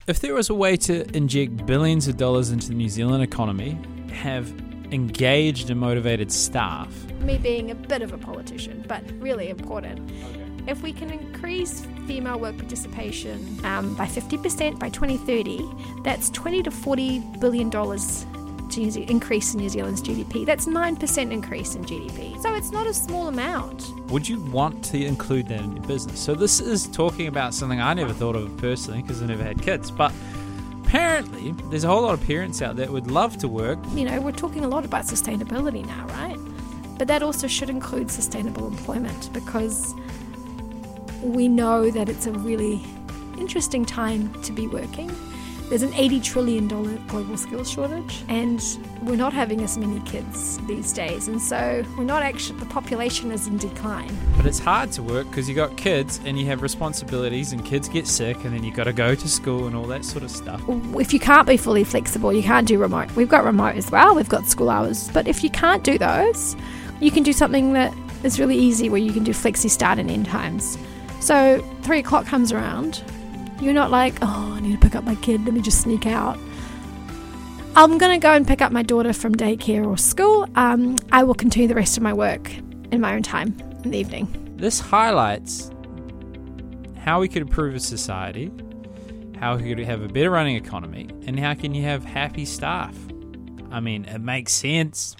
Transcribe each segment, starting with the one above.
If there was a way to inject billions of dollars into the New Zealand economy, have engaged and motivated staff... Me being a bit of a politician, but really important. If we can increase female work participation by 50% by 2030, that's $20 to $40 billion increase in New Zealand's GDP. That's 9% increase in GDP. So it's not a small amount. Would you want to include that in your business? So this is talking about something I never thought of personally because I never had kids, but apparently there's a whole lot of parents out there that would love to work. You know, we're talking a lot about sustainability now, right? But that also should include sustainable employment, because we know that it's a really interesting time to be working. There's an $80 trillion global skills shortage, and we're not having as many kids these days, and so the population is in decline. But it's hard to work because you got kids and you have responsibilities, and kids get sick, and then you got to go to school and all that sort of stuff. If you can't be fully flexible, you can't do remote. We've got remote as well, we've got school hours, but if you can't do those, you can do something that is really easy where you can do flexi start and end times. So 3 o'clock comes around, you're not like, oh, I need to pick up my kid, let me just sneak out. I'm going to go and pick up my daughter from daycare or school. I will continue the rest of my work in my own time in the evening. This highlights how we could improve a society, how we could have a better running economy, and how can you have happy staff. I mean, it makes sense.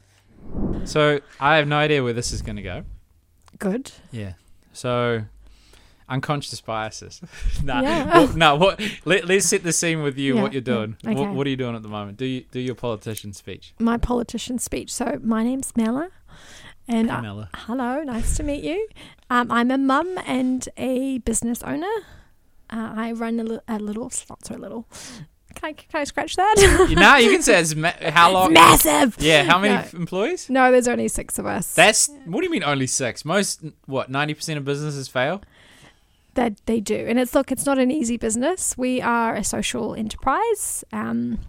So I have no idea where this is going to go. Good. Yeah. So unconscious biases. Yeah. Let's set the scene with you. Yeah, What you're doing. yeah, okay. What are you doing at the moment? Do your politician speech. My politician speech. So my name's Mela. And Hey, Mela. hello, nice to meet you. I'm a mum and a business owner. I run a little, not so little. Can I scratch that? You can say it's how long? It's massive. Yeah, how many employees? No, there's only 6 of us. What do you mean only 6? Most, 90% of businesses fail? That they do. And it's not an easy business. We are a social enterprise, and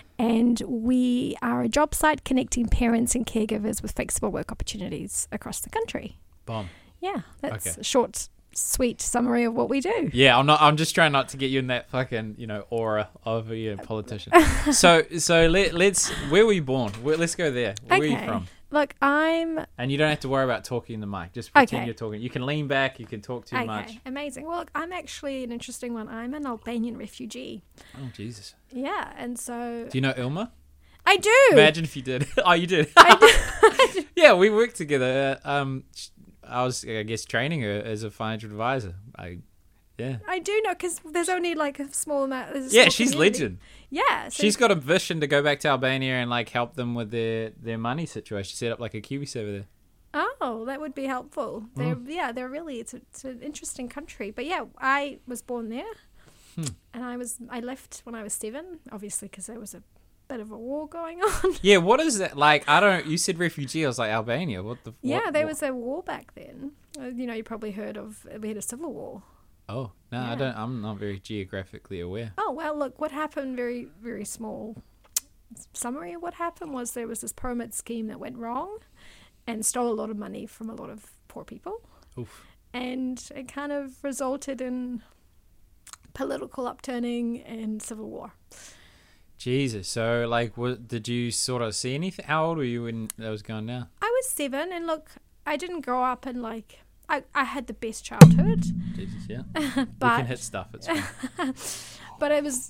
we are a job site connecting parents and caregivers with flexible work opportunities across the country. Bomb. Yeah, that's Okay. a short, sweet summary of what we do. Yeah, I'm just trying not to get you in that fucking, aura of a politician. so let's, where were you born? Let's go there. Where are you from? Look, I'm... And you don't have to worry about talking in the mic. Just pretend Okay. you're talking. You can lean back. You can talk too much. Okay, amazing. Well, look, I'm actually an interesting one. I'm an Albanian refugee. Oh, Jesus. Yeah, and so... Do you know Ilma? I do! Imagine if you did. Oh, you did? I do. Yeah, we worked together. I was, I guess, training her as a financial advisor. Yeah. I do know, because there's only like a small amount... Yeah, she's legend. Yeah. So She's got a vision to go back to Albania and help them with their money situation. She set up a KiwiSaver there. Oh, that would be helpful. They're really, it's an interesting country. But yeah, I was born there, and I left when I was 7, obviously because there was a bit of a war going on. Yeah, what is that like? You said refugee. I was like, Albania. There was a war back then. You probably heard of. We had a civil war. Oh no, Yeah. I don't. I'm not very geographically aware. Oh well, look, what happened? Very, very small summary of what happened was there was this pyramid scheme that went wrong, and stole a lot of money from a lot of poor people. Oof. And it kind of resulted in political upturning and civil war. Jesus. So did you sort of see anything? How old were you when that was going down? I was 7, and look, I didn't grow up in I had the best childhood. Jesus, yeah. But We can hit stuff. It's fine. but it was,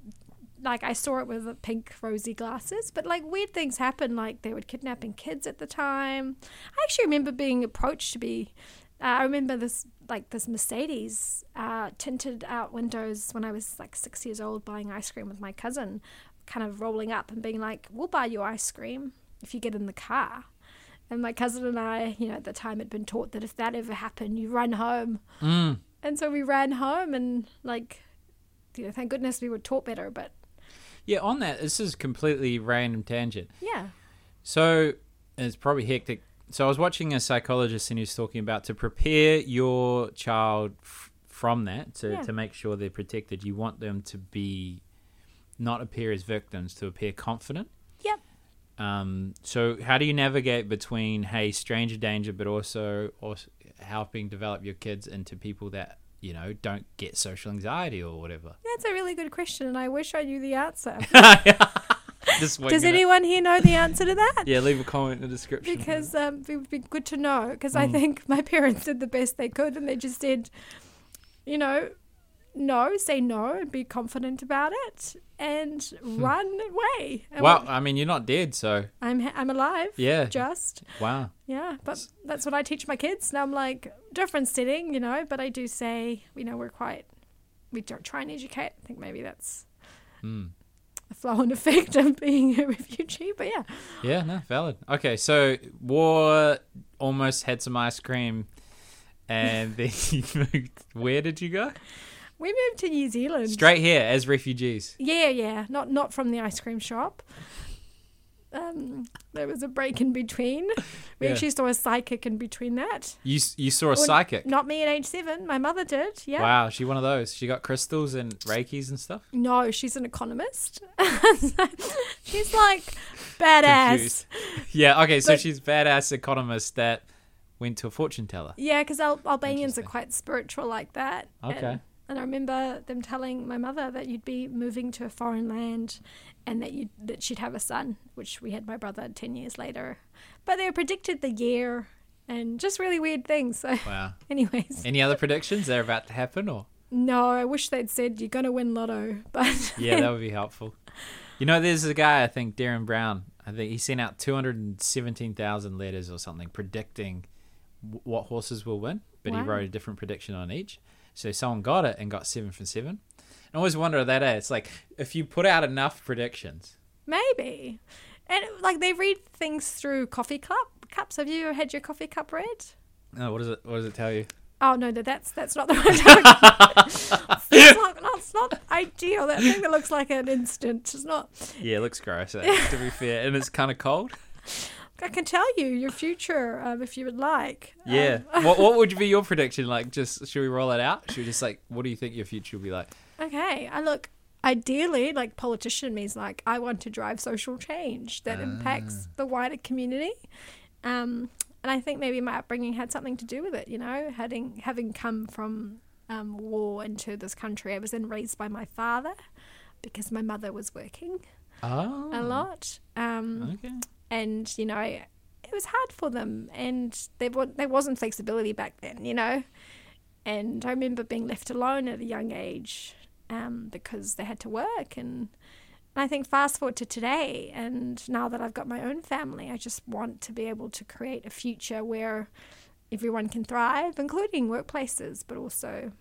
I saw it with the pink rosy glasses, but weird things happened, they were kidnapping kids at the time. I actually remember being approached to be, I remember this Mercedes tinted out windows when I was 6 years old buying ice cream with my cousin, kind of rolling up and being like, we'll buy you ice cream if you get in the car. And my cousin and I, at the time had been taught that if that ever happened, you run home. Mm. And so we ran home and thank goodness we were taught better, but... Yeah, on that, this is completely random tangent. Yeah. So, it's probably hectic. So I was watching a psychologist and he was talking about to prepare your child from that, to make sure they're protected, you want them to not appear as victims, to appear confident. Yep. So how do you navigate between, stranger danger, but also helping develop your kids into people that don't get social anxiety or whatever? That's a really good question, and I wish I knew the answer. Just Does winging it. anyone here know the answer to that? Yeah, leave a comment in the description. Because it would be good to know. Because I think my parents did the best they could, and they just said, no, say no, and be confident about it, and run away. And Well, I mean, you're not dead, so I'm alive. Yeah. Just wow. yeah, but that's what I teach my kids. Now I'm like, different setting, but I do say, we don't try and educate. I think maybe that's a flow-on effect of being a refugee, but yeah. Yeah, no, valid. Okay, so war, almost had some ice cream, and then you moved. Where did you go? We moved to New Zealand. Straight here as refugees. Yeah. Not from the ice cream shop. There was a break in between. We Yeah. actually saw a psychic in between that. You saw a Well, she's Not me at age 7. My mother did. Yeah. Wow, she one of those. She got crystals and reikis and stuff. No, she's an economist. She's like badass. Confused. Yeah, okay, so But- she's badass economist that went to a fortune teller. Yeah, because Albanians are Interesting. quite spiritual like that. Okay. And I remember them telling my mother that you'd be moving to a foreign land, and that she'd have a son, which we had my brother 10 years later. But they predicted the year and just really weird things. So, Wow. anyways, Any other predictions that are about to happen, or? no, I wish they'd said you're going to win lotto. But Yeah, that would be helpful. There's a guy, I think, Darren Brown. I think he sent out 217,000 letters or something predicting what horses will win, but he Wow. wrote a different prediction on each. So someone got it and got 7 from 7. I always wonder that it's like if you put out enough predictions. maybe. And like they read things through coffee cups. Have you had your coffee cup read? Oh, what does it tell you? Oh no, that's not the right it's not ideal. That thing that looks like an instant. It's not. Yeah, it looks gross, to be fair, and it's kind of cold. I can tell you your future if you would like. Yeah. What would be your prediction? Like, just should we roll it out? Should we just what do you think your future will be like? Okay. I look. Ideally, like politician means like I want to drive social change that impacts the wider community. And I think maybe my upbringing had something to do with it. Having come from war into this country, I was then raised by my father because my mother was working Oh. a lot. Okay. And it was hard for them, and there wasn't flexibility back then, and I remember being left alone at a young age because they had to work. And I think fast forward to today, and now that I've got my own family, I just want to be able to create a future where everyone can thrive, including workplaces, but also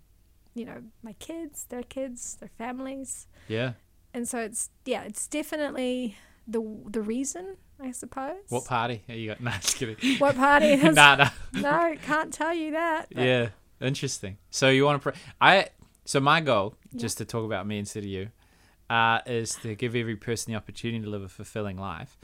my kids, their families. Yeah. And so it's definitely the reason, I suppose. What party? You got? Nah, just kidding. What party? Nah. No, can't tell you that. but- Yeah. Interesting. So you want to? So my goal, just to talk about me instead of you, is to give every person the opportunity to live a fulfilling life.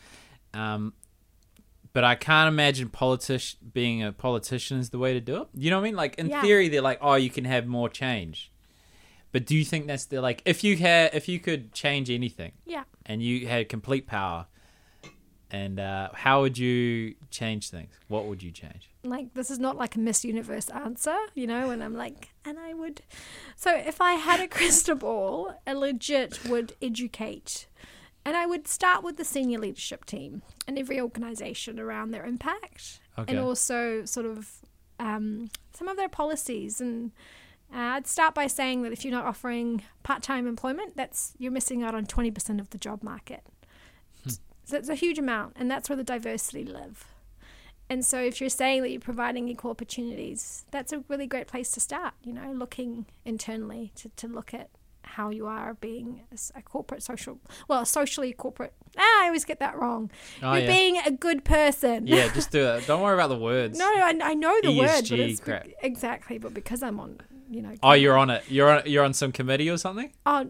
But I can't imagine being a politician is the way to do it. You know what I mean? Like in Yeah. theory, they're like, oh, you can have more change. But do you think that's if you could change anything? Yeah. And you had complete power, and how would you change things? What would you change? Like, this is not like a Miss Universe answer, when I'm like, and I would. So if I had a crystal ball, I legit would educate. And I would start with the senior leadership team and every organisation around their impact. Okay. And also sort of some of their policies. And I'd start by saying that if you're not offering part-time employment, you're missing out on 20% of the job market. So it's a huge amount, and that's where the diversity live. And so if you're saying that you're providing equal opportunities, that's a really great place to start, looking internally to look at how you are being a socially corporate. I always get that wrong. Oh, You're yeah. being a good person. Yeah, just do it. Don't worry about the words. No, I know the word, but ESG it's crap. exactly. But because I'm on, Oh, you're on it. You're on some committee or something? no,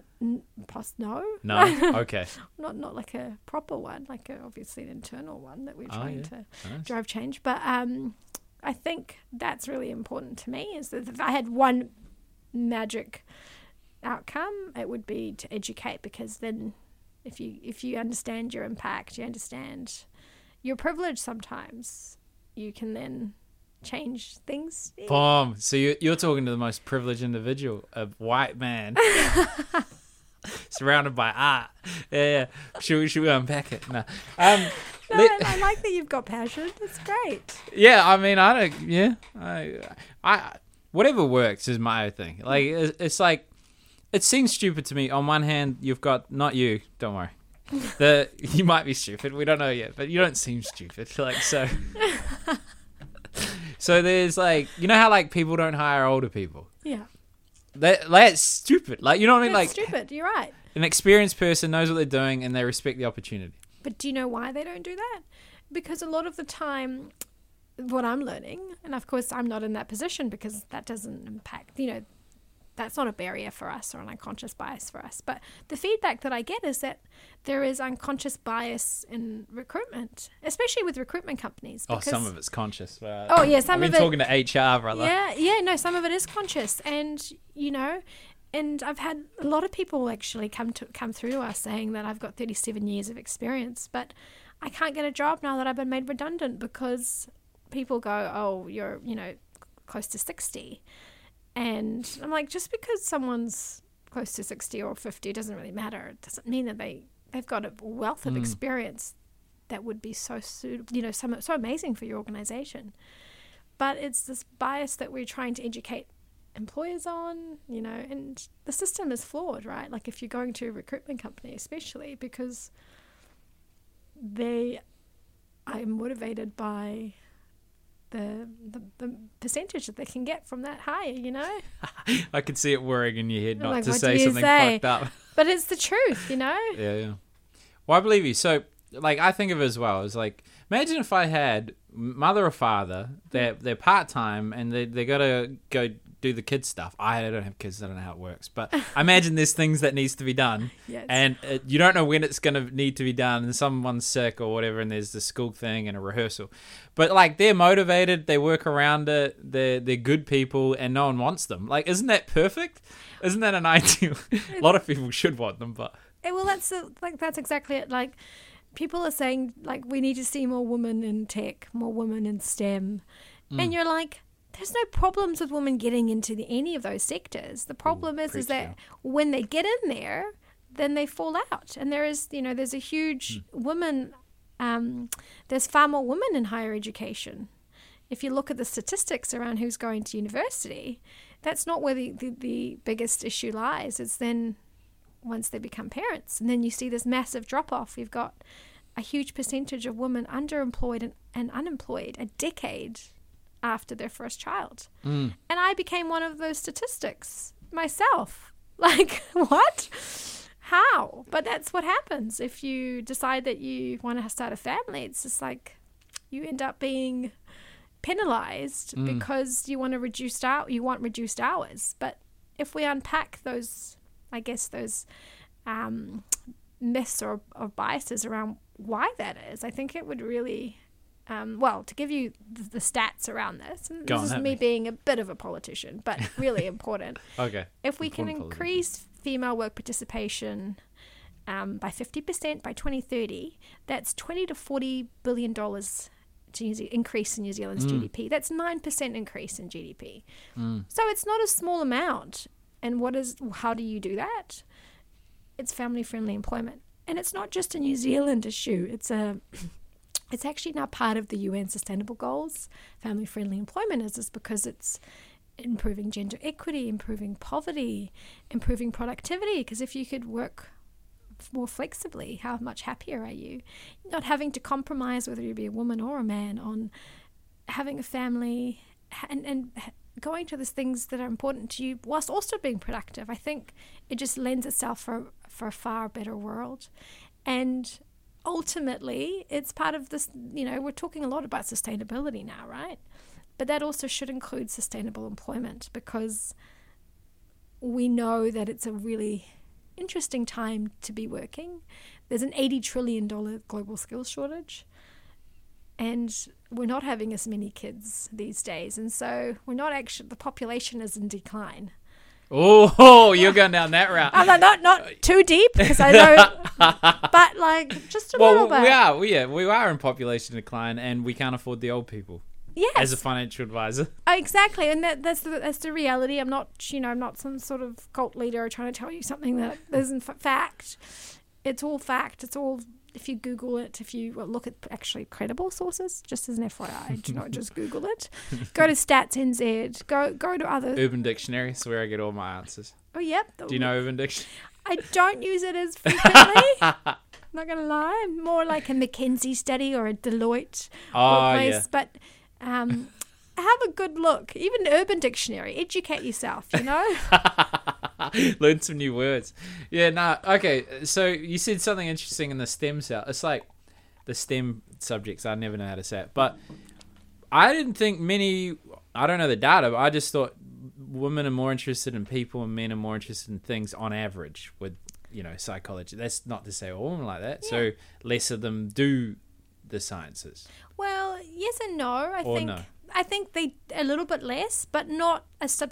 No. Okay. not like a proper one, like obviously an internal one that we're Oh, trying yeah. to Nice. drive change. But I think that's really important to me. Is that if I had one magic outcome, it would be to educate, because then if you understand your impact, you understand your privilege sometimes, you can then change things. Boom. So you're talking to the most privileged individual, a white man. Surrounded by art. Yeah. Should we unpack it? No. I like that you've got passion. It's great. Yeah, I mean, I whatever works is my thing. Like, it's like, it seems stupid to me. On one hand, you've got, not you, don't worry. You might be stupid. We don't know yet, but you don't seem stupid. Like, so. So there's like, you know how like people don't hire older people? Yeah. That's stupid. Like, you know what I mean? That's Like, stupid. You're right. An experienced person knows what they're doing and they respect the opportunity. But do you know why they don't do that? Because a lot of the time, what I'm learning, and of course I'm not in that position because that doesn't impact, that's not a barrier for us or an unconscious bias for us. But the feedback that I get is that there is unconscious bias in recruitment, especially with recruitment companies. Oh, some of it's conscious. Some of it. I've been talking to HR, brother. No, some of it is conscious. And, and I've had a lot of people actually come through to us saying that I've got 37 years of experience, but I can't get a job now that I've been made redundant because people go, oh, you're, close to 60. And I'm like, just because someone's close to 60 or 50 doesn't really matter. It doesn't mean that they've got a wealth of experience that would be so suitable, so amazing for your organization. But it's this bias that we're trying to educate employers on, and the system is flawed, right? Like if you're going to a recruitment company, especially because they are motivated by the percentage that they can get from that hire, I can see it whirring in your head not like, to what say do you something say? fucked up. But it's the truth, Yeah. Well, I believe you. So, like, I think of it as well as like, imagine if I had mother or father, they're part-time and they got to go do the kids stuff. I don't have kids, I don't know how it works, but I imagine there's things that needs to be done. Yes. And you don't know when it's going to need to be done and someone's sick or whatever and there's the school thing and a rehearsal. But like they're motivated, they work around it, they're good people and no one wants them. Like, isn't that perfect? Isn't that an ideal? A lot of people should want them, but... Well, that's exactly it. Like, people are saying, like, we need to see more women in tech, more women in STEM. And you're like, there's no problems with women getting into any of those sectors. The problem is that when they get in there, then they fall out. And there's a huge women, there's far more women in higher education. If you look at the statistics around who's going to university, that's not where the biggest issue lies. It's then once they become parents. And then you see this massive drop-off. You've got a huge percentage of women underemployed and unemployed a decade after their first child. And I became one of those statistics myself. Like, what? How? But that's what happens if you decide that you want to start a family. It's just like you end up being penalized because you want reduced hours. But if we unpack those, I guess, those myths or biases around why that is, I think it would really... to give you the stats around this, and this is me being a bit of a politician, but really important. Okay. If we can increase female work participation by 50% by 2030, that's $20 to $40 billion increase in New Zealand's GDP. That's 9% increase in GDP. So it's not a small amount. And how do you do that? It's family-friendly employment. And it's not just a New Zealand issue. It's actually now part of the UN Sustainable Goals. Family-friendly employment is just because it's improving gender equity, improving poverty, improving productivity. Because if you could work more flexibly, how much happier are you? Not having to compromise, whether you be a woman or a man, on having a family and going to those things that are important to you whilst also being productive. I think it just lends itself for a far better world. And ultimately, it's part of this, we're talking a lot about sustainability now, right? But that also should include sustainable employment, because we know that it's a really interesting time to be working. There's an $80 trillion global skills shortage, and we're not having as many kids these days. And so the population is in decline. Oh, you're going down that route. I'm not too deep, because I know, but just a little bit. We are in population decline, and we can't afford the old people. Yes. as a financial advisor. Exactly, and that's the reality. I'm not some sort of cult leader trying to tell you something that isn't fact. It's all fact. It's all, if you Google it, if you look at actually credible sources, just as an FYI, do not just Google it. Go to Stats NZ. Go to other. Urban Dictionary is where I get all my answers. Oh, yep. Do you know Urban Dictionary? I don't use it as frequently. Not gonna lie, I'm more like a McKinsey study or a Deloitte workplace. Yeah. But have a good look. Even Urban Dictionary. Educate yourself. Learn some new words. Yeah, no. Okay, so you said something interesting in the STEM cell. It's like the STEM subjects. I never know how to say it. But I didn't think many, I don't know the data, but I just thought women are more interested in people and men are more interested in things on average with, psychology. That's not to say all women like that. Yeah. So less of them do the sciences. Well, yes and no. I think they a little bit less, but not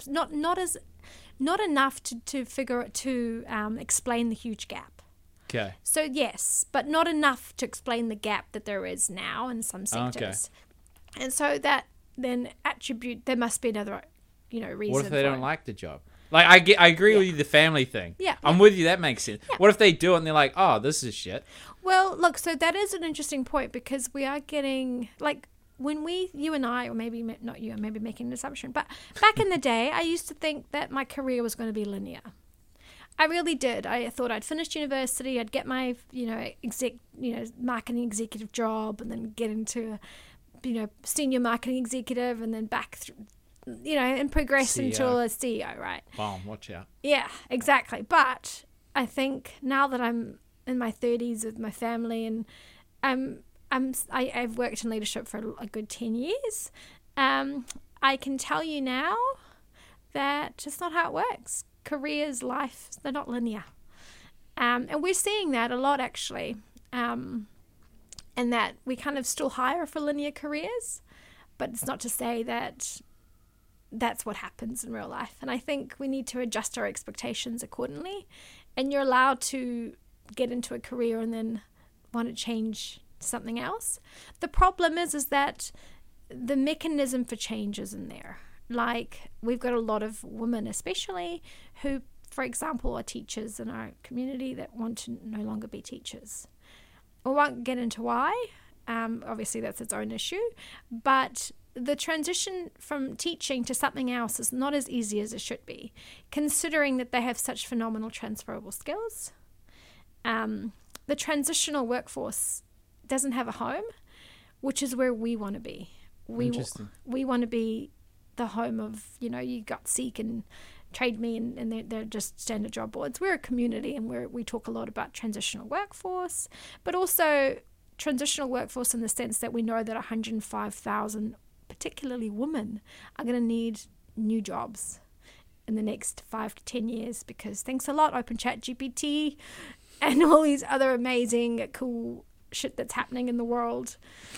enough to figure it to explain the huge gap. Okay. So yes, but not enough to explain the gap that there is now in some sectors. Okay. And so that then there must be another, reason. What if they don't like the job? Like I agree with you, the family thing. Yeah. I'm with you. That makes sense. Yeah. What if they do it and they're like, oh, this is shit? Well, look, so that is an interesting point because we are getting when you and I, or maybe not you, I may be making an assumption, but back in the day, I used to think that my career was going to be linear. I really did. I thought I'd finished university, I'd get my, marketing executive job, and then get into, senior marketing executive, and then back through, and progress CEO. into a CEO, right? Wow, watch out. Yeah, exactly. But I think now that I'm in my 30s with my family, and I've worked in leadership for a good 10 years. I can tell you now that it's not how it works. Careers, life, they're not linear. And we're seeing that a lot, actually. And that we kind of still hire for linear careers, but it's not to say that that's what happens in real life. And I think we need to adjust our expectations accordingly. And you're allowed to get into a career and then want to change something else. The problem is that the mechanism for change isn't there. Like, we've got a lot of women especially who, for example, are teachers in our community that want to no longer be teachers. We won't get into why. Obviously that's its own issue, but the transition from teaching to something else is not as easy as it should be, considering that they have such phenomenal transferable skills. The transitional workforce doesn't have a home, which is where we want to be. We want to be the home of, you got Seek and Trade Me, and they're just standard job boards. We're a community, and we talk a lot about transitional workforce, but also transitional workforce in the sense that we know that 105,000, particularly women, are going to need new jobs in the next 5 to 10 years because thanks a lot, OpenChatGPT and all these other amazing, cool shit that's happening in the world.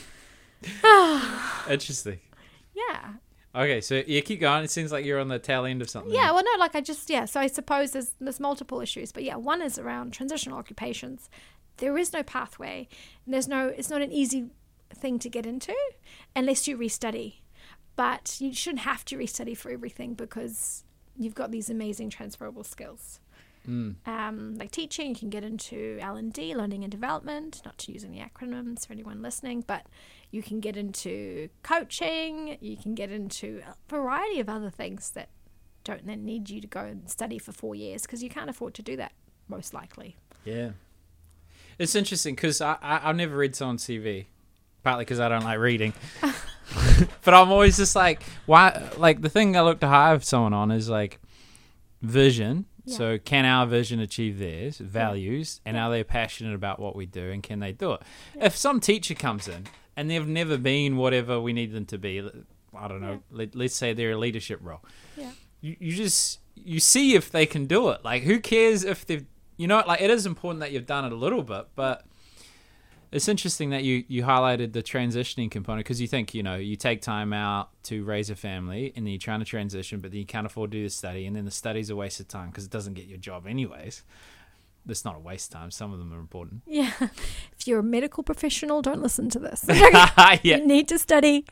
Interesting. Yeah. Okay, so you keep going. It seems like you're on the tail end of something. Yeah, well, no, so I suppose there's multiple issues. But yeah, one is around transitional occupations. There is no pathway. And it's not an easy thing to get into unless you restudy. But you shouldn't have to restudy for everything because you've got these amazing transferable skills. Like teaching, you can get into L&D, learning and development, not to use any acronyms for anyone listening, but you can get into coaching, you can get into a variety of other things that don't then need you to go and study for 4 years because you can't afford to do that, most likely. Yeah. It's interesting because I've never read someone's CV, partly because I don't like reading. But I'm always just like, why? Like, the thing I look to hire someone on is like vision. Yeah. So can our vision achieve theirs, values, and are they passionate about what we do, and can they do it? Yeah. If some teacher comes in and they've never been whatever we need them to be, I don't know, let's say they're a leadership role. Yeah. You see if they can do it. Like, who cares if they've, like, it is important that you've done it a little bit, but it's interesting that you highlighted the transitioning component because you think, you take time out to raise a family and then you're trying to transition, but then you can't afford to do the study, and then the study's a waste of time because it doesn't get your job anyways. it's not a waste of time. Some of them are important. Yeah. If you're a medical professional, don't listen to this. Yeah. You need to study.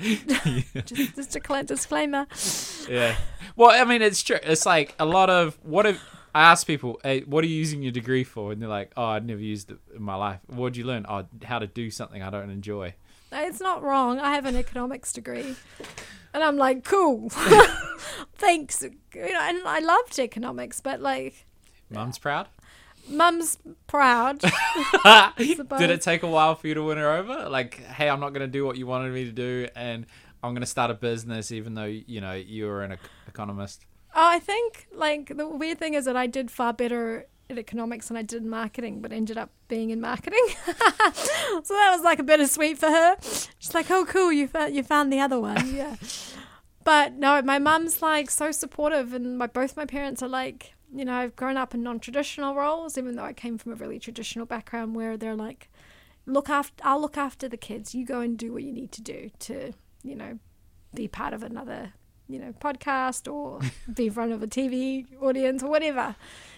Just a disclaimer. Yeah. Well, I mean, it's true. It's like a lot of I ask people, hey, what are you using your degree for? And they're like, oh, I'd never used it in my life. What did you learn? Oh, how to do something I don't enjoy. It's not wrong. I have an economics degree. And I'm like, cool. Thanks. You know, and I loved economics, but like... Mum's proud? Mum's proud. Did it take a while for you to win her over? Like, hey, I'm not going to do what you wanted me to do, and I'm going to start a business even though, you know, you were an economist. Oh, I think, like, the weird thing is that I did far better at economics than I did in marketing, but ended up being in marketing. So that was, like, a bittersweet for her. She's like, oh, cool, you found the other one. Yeah. But, no, my mum's, like, so supportive, and both my parents are, like, you know, I've grown up in non-traditional roles, even though I came from a really traditional background where they're like, I'll look after the kids. You go and do what you need to do to, you know, be part of another, you know, podcast or be in front of a TV audience or whatever.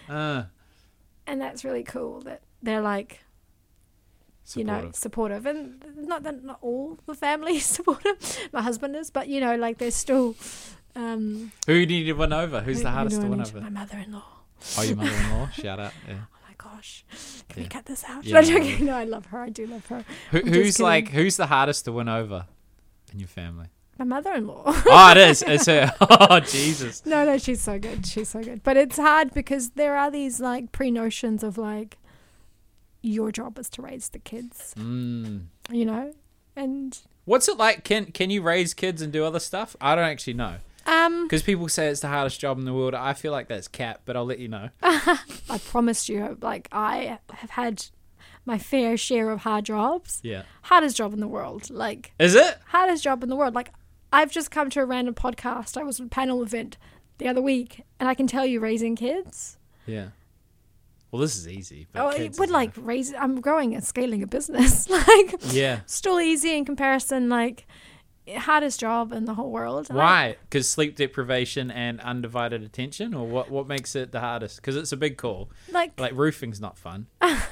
And that's really cool that they're like, supportive. You know, supportive. And not that not all the family is supportive. My husband is, but, you know, like, they're still... who do you need to win over? Who's the hardest to win over? My mother-in-law. Oh, your mother-in-law? Shout out. Yeah. Oh my gosh. Can we cut this out? Yeah, No, I love her. I do love her. Who's the hardest to win over in your family? My mother-in-law. Oh, it is. It's her. Oh, Jesus. No, she's so good. She's so good. But it's hard because there are these, like, pre-notions of, like, your job is to raise the kids. You know? And... What's it like? Can you raise kids and do other stuff? I don't actually know. Because people say it's the hardest job in the world. I feel like that's cap, but I'll let you know. I promise you, like, I have had my fair share of hard jobs. Yeah. Hardest job in the world. Like... Is it? Hardest job in the world. Like, I've just come to a random podcast. I was at a panel event the other week, and I can tell you raising kids. Yeah. Well, this is easy. But it would, like, I'm growing and scaling a business. Like, yeah. Still easy in comparison, like... Hardest job in the whole world. Why? Because sleep deprivation and undivided attention, or what makes it the hardest? Because it's a big call. Like roofing's not fun.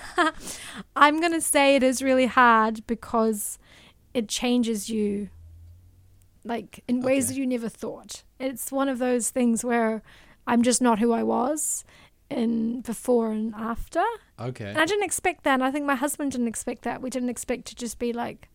I'm gonna say it is really hard because it changes you, like, in ways that you never thought. It's one of those things where I'm just not who I was in before and after. Okay. And I didn't expect that. And I think my husband didn't expect that. We didn't expect to just be like.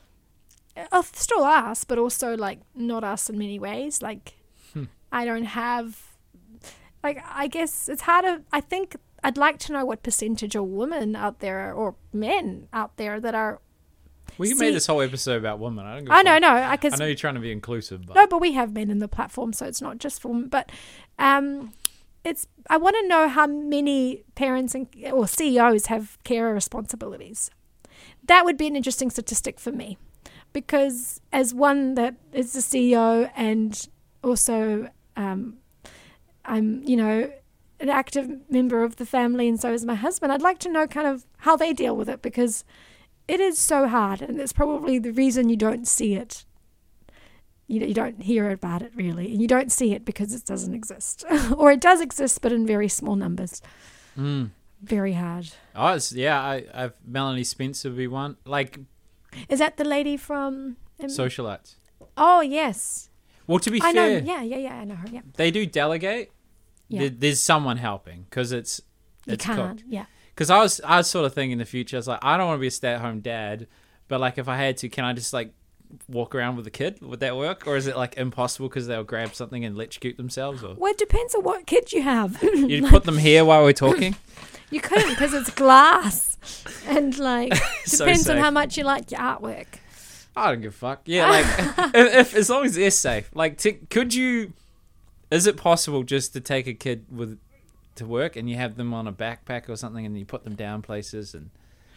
Still us, but also, like, not us in many ways. Like, I don't have, like, I guess it's harder. I think I'd like to know what percentage of women out there or men out there that are. We can make this whole episode about women. I know. I know you're trying to be inclusive, but. No, but we have men in the platform, so it's not just for women. But it's. I want to know how many parents or CEOs have carer responsibilities. That would be an interesting statistic for me. Because as one that is the CEO and also I'm, you know, an active member of the family and so is my husband, I'd like to know kind of how they deal with it because it is so hard and it's probably the reason you don't see it. You don't hear about it really. And you don't see it because it doesn't exist. Or it does exist but in very small numbers. Very hard. Oh, I've Melanie Spencer would be one. Like... Is that the lady from... Socialites. Oh, yes. Well, to be fair... I know, yeah, I know her, yeah. They do delegate. Yeah. There's someone helping, because it's cooked. Yeah. Because I was sort of thinking in the future, I was like, I don't want to be a stay-at-home dad, but, like, if I had to, can I just, like, walk around with a kid? Would that work? Or is it, like, impossible because they'll grab something and electrocute themselves? Or well, it depends on what kid you have. You put them here while we're talking? You couldn't because it's glass. And, like, So depends on safe. how much you like your artwork. I don't give a fuck. Yeah, like, if as long as they're safe. Like, could you... Is it possible just to take a kid to work and you have them on a backpack or something and you put them down places and...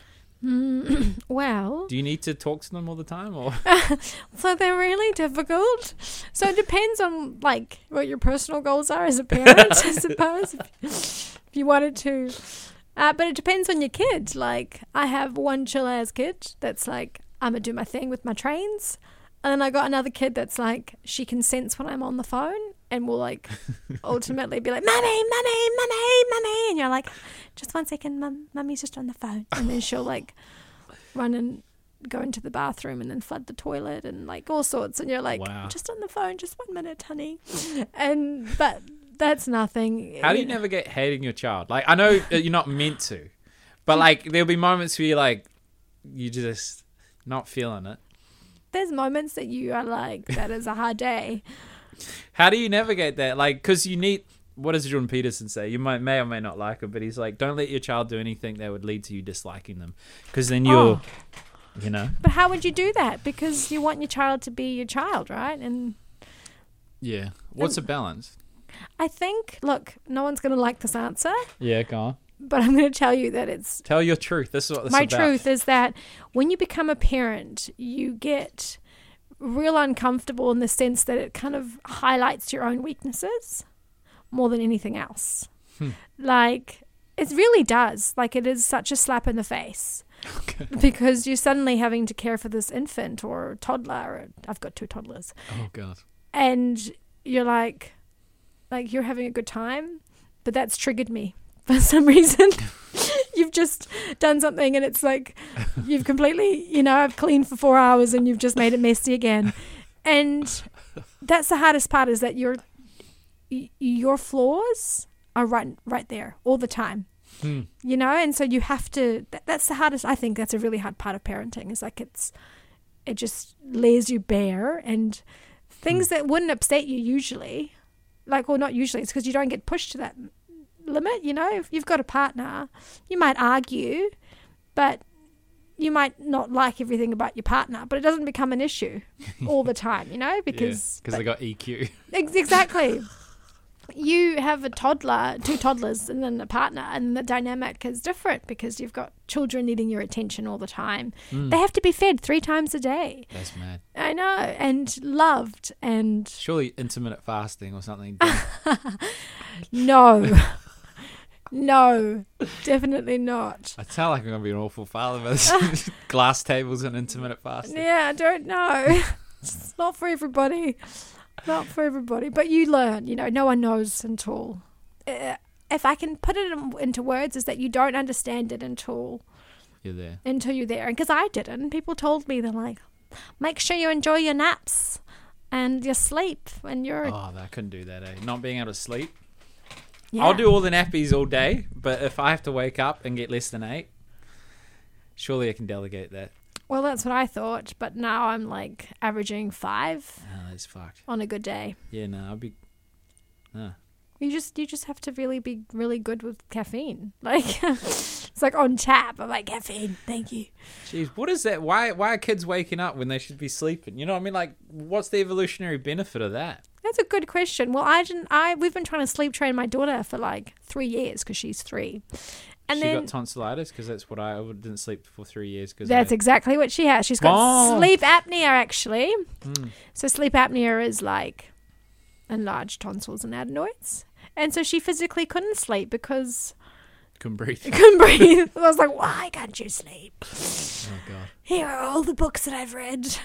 Well... Do you need to talk to them all the time? Or So they're really difficult. So it depends on, like, what your personal goals are as a parent, I suppose. If you wanted to... but it depends on your kid. Like, I have one chill-ass kid that's like, I'm going to do my thing with my trains. And then I got another kid that's like, she can sense when I'm on the phone and will like ultimately be like, mummy, and you're like, just 1 second, mummy's just on the phone, and then she'll like run and go into the bathroom and then flood the toilet and like all sorts, and you're like, Wow. just on the phone, just 1 minute, honey. But that's nothing. How do you navigate hating your child? Like, I know you're not meant to, but like there'll be moments where you're like, you just not feeling it. There's moments that you are like, that is a hard day. How do you navigate that? Like, because you need, what does Jordan Peterson say? You may or may not like him, but he's like, don't let your child do anything that would lead to you disliking them, because then you're, you know. But how would you do that? Because you want your child to be your child, right? And Yeah. What's a balance? I think, look, no one's going to like this answer, Yeah, go on. but I'm going to tell you that it's Tell your truth. This is what this my is about. truth is that when you become a parent, you get real uncomfortable in the sense that it kind of highlights your own weaknesses more than anything else. Like, it really does. Like, it is such a slap in the face. Okay. Because you're suddenly having to care for this infant or toddler. Or, I've got 2 toddlers. Oh, God. And you're like you're having a good time, but that's triggered me for some reason. You've just done something and it's like you've completely, I've cleaned for 4 hours and you've just made it messy again. And that's the hardest part, is that your flaws are right there all the time. And so you have to, that's the hardest. I think that's a really hard part of parenting, is like it just lays you bare, and things that wouldn't upset you usually, not usually, it's because you don't get pushed to that limit. If you've got a partner, you might argue, but you might not like everything about your partner, but it doesn't become an issue all the time, because they got EQ. Exactly. You have a toddler, 2 toddlers, and then a partner, and the dynamic is different because you've got children needing your attention all the time. They have to be fed 3 times a day. That's mad. I know, and loved, and Surely intermittent fasting or something. no, definitely not. I sound like I'm going to be an awful father with this. Glass tables and intermittent fasting. Yeah, I don't know. It's not for everybody. Not for everybody, but you learn, no one knows until, if I can put it into words, is that you don't understand it until you're there. And because I didn't. People told me, they're like, make sure you enjoy your naps and your sleep and your... Oh, I couldn't do that, eh? Not being able to sleep. Yeah. I'll do all the nappies all day, but if I have to wake up and get less than 8, surely I can delegate that. Well, that's what I thought, but now I'm like averaging 5 Oh, that's fucked. on a good day. Yeah, no, I'll be... No. You just have to really be really good with caffeine. Like, it's like on tap. I'm like, caffeine, thank you. Jeez, what is that? Why are kids waking up when they should be sleeping? You know what I mean? Like, what's the evolutionary benefit of that? That's a good question. Well, we've been trying to sleep train my daughter for like 3 years because she's 3. And she then got tonsillitis? Because that's what I didn't sleep for 3 years. That's exactly what she has. She's got sleep apnea, actually. So sleep apnea is like enlarged tonsils and adenoids. And so she physically couldn't sleep because... Couldn't breathe. I was like, why can't you sleep? Oh, God. Here are all the books that I've read.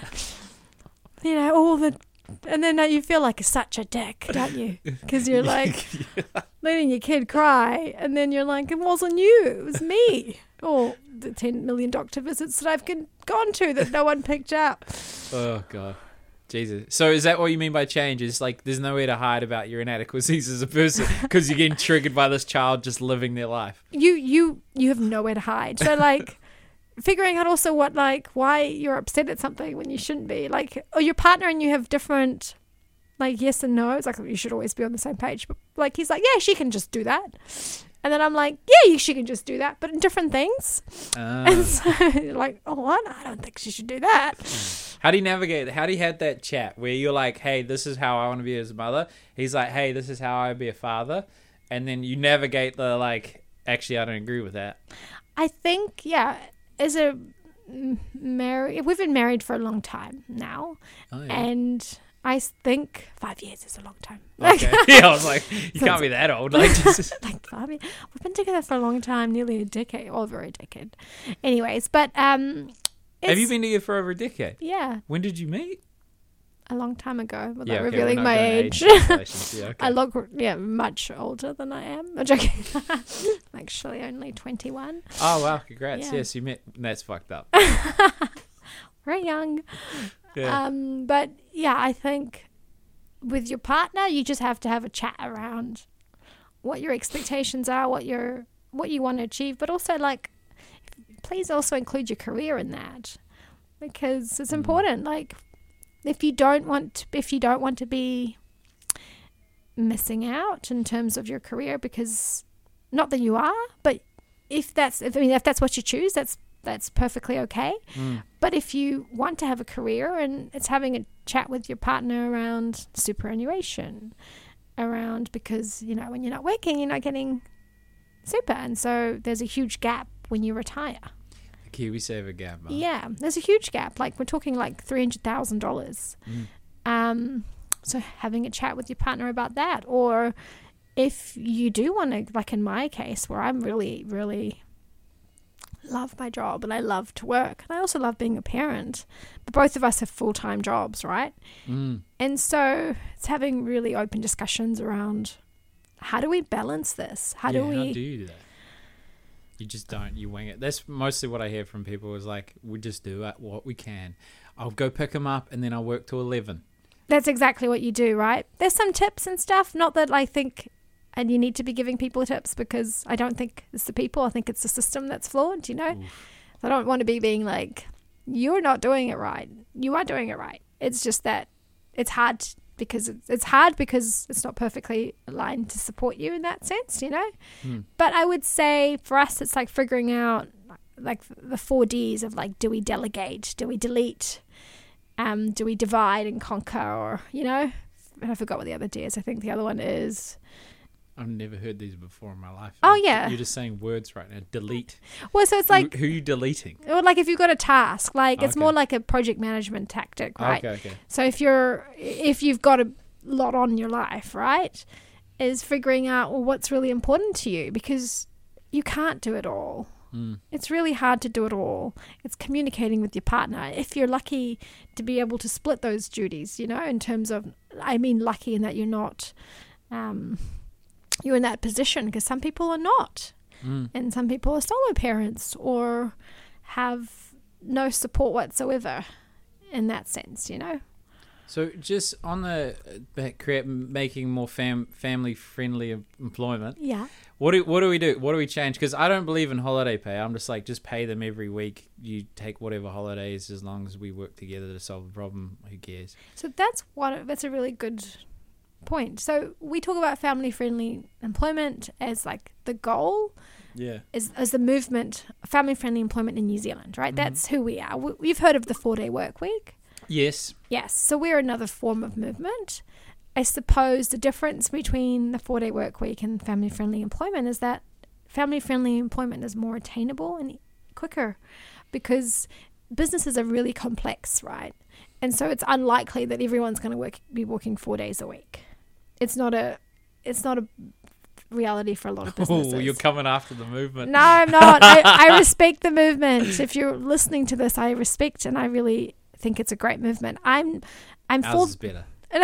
All the... And then you feel like such a dick, don't you? Because you're like letting your kid cry, and then you're like, it wasn't you, it was me. Or the 10 million doctor visits that I've gone to that no one picked up. Oh, God. Jesus. So is that what you mean by change? Is like there's nowhere to hide about your inadequacies as a person because you're getting triggered by this child just living their life? You have nowhere to hide. So like... figuring out also why you're upset at something when you shouldn't be, like, or your partner and you have different, like, yes and no. It's like, you should always be on the same page. But like, he's like, yeah, she can just do that. And then I'm like, yeah, she can just do that, but in different things. And so you're like, oh, what? I don't think she should do that. How do you navigate it? How do you have that chat where you're like, hey, this is how I want to be as a mother? He's like, hey, this is how I be a father. And then you navigate the, like, actually, I don't agree with that. I think, yeah. We've been married for a long time now, and I think 5 years is a long time. Okay. Yeah, I was like, you can't be that old. Like 5 years. We've been together for a long time, nearly a decade, over a decade. Anyways, but have you been together for over a decade? Yeah. When did you meet? a long time ago without Yeah, okay, revealing we're not my doing age. calculations. Yeah, okay. I look, much older than I am. I'm joking. Actually, only 21. Oh, wow. Congrats. Yeah. Yes, you met. That's fucked up. Very young. Yeah. But yeah, I think with your partner, you just have to have a chat around what your expectations are, what you want to achieve, but also like, please also include your career in that, because it's important. Like, if you don't want to be missing out in terms of your career, because not that you are, but if that's what you choose, that's perfectly okay. But if you want to have a career, and it's having a chat with your partner around superannuation, around, because when you're not working, you're not getting super, and so there's a huge gap when you retire. The KiwiSaver gap. Huh? Yeah, there's a huge gap. Like, we're talking like $300,000. So having a chat with your partner about that, or if you do want to, like in my case, where I'm really, really love my job and I love to work, and I also love being a parent, but both of us have full-time jobs, right? And so it's having really open discussions around, how do we balance this? How do you do that? You just don't. You wing it. That's mostly what I hear from people, is like, we just do what we can. I'll go pick them up and then I'll work till 11. That's exactly what you do, right? There's some tips and stuff. Not that I think, and you need to be giving people tips, because I don't think it's the people. I think it's the system that's flawed, Oof. I don't want to be being like, you're not doing it right. You are doing it right. It's just that it's hard because it's not perfectly aligned to support you in that sense, But I would say for us, it's like figuring out like the 4 Ds of like, do we delegate? Do we delete? Do we divide and conquer? Or, and I forgot what the other D is. I think the other one is... I've never heard these before in my life. Oh, yeah. You're just saying words right now. Delete. Well, so it's like... Who are you deleting? Or like if you've got a task, like it's Okay. more like a project management tactic, right? Okay. So if you've got a lot on your life, right, is figuring out, well, what's really important to you, because you can't do it all. It's really hard to do it all. It's communicating with your partner. If you're lucky to be able to split those duties, in terms of, I mean, lucky in that you're not, you're in that position, because some people are not. And some people are solo parents or have no support whatsoever in that sense, So just on the making more family-friendly employment, Yeah. what do we do? What do we change? Because I don't believe in holiday pay. I'm just like, just pay them every week. You take whatever holidays, as long as we work together to solve the problem. Who cares? So that's a really good point. So we talk about family-friendly employment as like the goal. Yeah. As the movement, family-friendly employment in New Zealand, right? That's who we are. We've heard of the 4-day work week. Yes. Yes, so we're another form of movement. I suppose the difference between the 4-day work week and family-friendly employment is that family-friendly employment is more attainable and quicker, because businesses are really complex, right? And so it's unlikely that everyone's going to be working 4 days a week. It's not a reality for a lot of businesses. Oh, you're coming after the movement. No, I'm not. I respect the movement. If you're listening to this, I respect, and I really think it's a great movement. I'm Ours full. is better.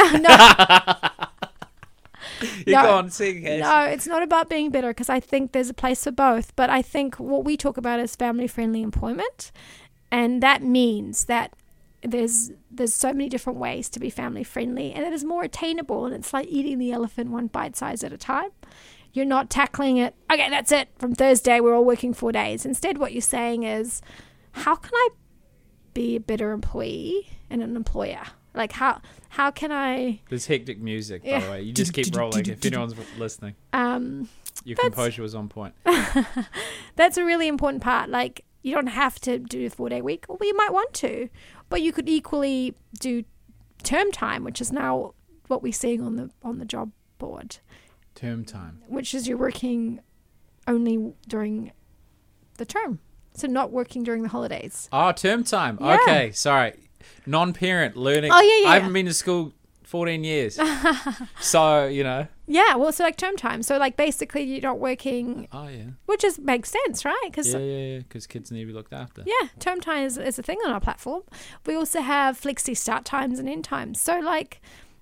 No, Go on, see, Cash. no, it's not about being better, because I think there's a place for both. But I think what we talk about is family-friendly employment, and that means that there's so many different ways to be family-friendly, and it is more attainable. And it's like eating the elephant one bite size at a time. You're not tackling it, okay, that's it. From Thursday, we're all working 4 days. Instead, what you're saying is, how can I be a better employee and an employer? Like, how can I... There's hectic music, by the way. You just keep rolling if anyone's listening. Your composure was on point. That's a really important part. Like, you don't have to do a 4-day week, or you might want to, but you could equally do term time, which is now what we're seeing on the job board. Term time. Which is you're working only during the term. So not working during the holidays. Oh, term time. Yeah. Okay, sorry. Non-parent learning. Oh, yeah. I haven't been to school 14 years. So, Yeah, well, so like term time. So like basically you're not working, Oh, yeah. which is makes sense, right? Because Yeah, because kids need to be looked after. yeah, term time is a thing on our platform. We also have flexi start times and end times. So like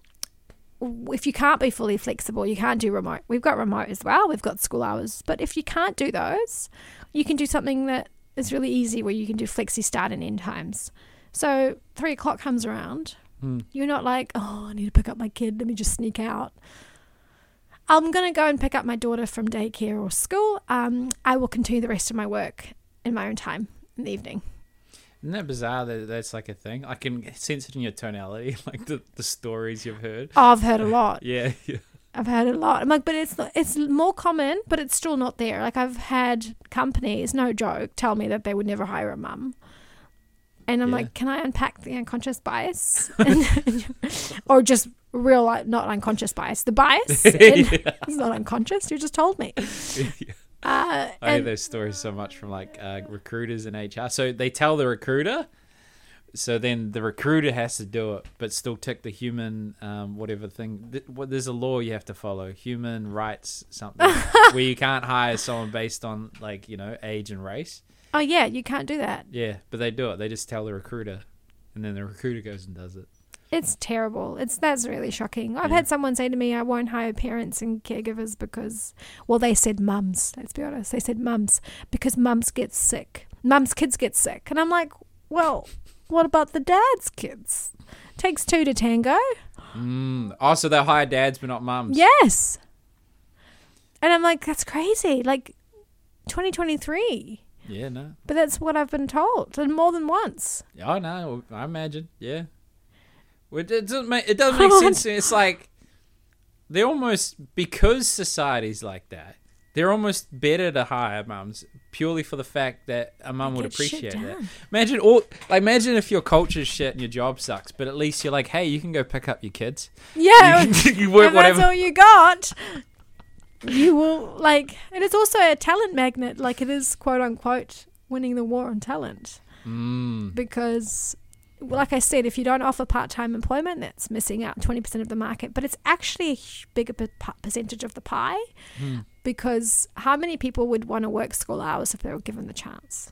if you can't be fully flexible, you can't do remote. We've got remote as well. We've got school hours. But if you can't do those, you can do something that is really easy where you can do flexi start and end times. So 3 o'clock comes around. You're not like, oh, I need to pick up my kid. Let me just sneak out. I'm going to go and pick up my daughter from daycare or school. I will continue the rest of my work in my own time in the evening. Isn't that bizarre that that's like a thing? I can sense it in your tonality, like the stories you've heard. Oh, I've heard a lot. Yeah. I've heard a lot. I'm like, but it's more common, but it's still not there. Like I've had companies, no joke, tell me that they would never hire a mum. And I'm like, can I unpack the unconscious bias? Or just real, like, not unconscious bias. The bias, it's not unconscious. You just told me. I hear those stories so much from like recruiters and HR. So they tell the recruiter, so then the recruiter has to do it, but still tick the human whatever thing. There's a law you have to follow, human rights something, where you can't hire someone based on like, you know, age and race. Oh yeah, you can't do that. Yeah, but they do it. They just tell the recruiter, and then the recruiter goes and does it. It's terrible. That's really shocking. I've had someone say to me, I won't hire parents and caregivers because, well, they said mums. Let's be honest. They said mums because mums get sick. Mums' kids get sick. And I'm like, well, what about the dad's kids? Takes two to tango. Oh, so they'll hire dads but not mums. Yes. And I'm like, that's crazy. Like 2023. Yeah, no. But that's what I've been told, and more than once. Oh, no, I imagine, yeah. Well, it doesn't make sense to me. It's like, they're almost, because society's like that, they're almost better to hire mums purely for the fact that a mum would appreciate that. Imagine if your culture's shit and your job sucks, but at least you're like, hey, you can go pick up your kids. Yeah. You work if whatever. that's all you got. You will, like, and it's also a talent magnet, like it is, quote unquote, winning the war on talent. Because, like I said, if you don't offer part-time employment, that's missing out 20% of the market. But it's actually a bigger percentage of the pie, because how many people would want to work school hours if they were given the chance?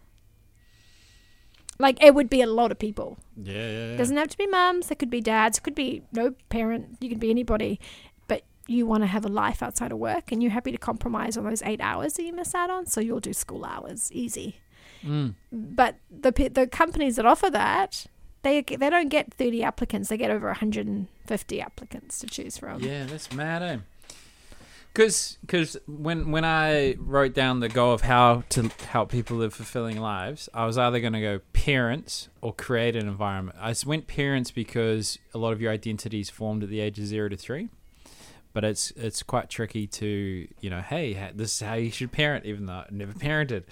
Like, it would be a lot of people. Yeah. It doesn't have to be mums. It could be dads. It could be no parent. You could be anybody. You want to have a life outside of work, and you're happy to compromise on those 8 hours that you miss out on, so you'll do school hours easy. But the companies that offer that, they don't get 30 applicants, they get over 150 applicants to choose from. Yeah, that's mad, eh? Because when I wrote down the goal of how to help people live fulfilling lives, I was either going to go parents or create an environment. I went parents because a lot of your identity is formed at the age of 0 to 3. But it's quite tricky to, you know, hey, this is how you should parent, even though I've never parented.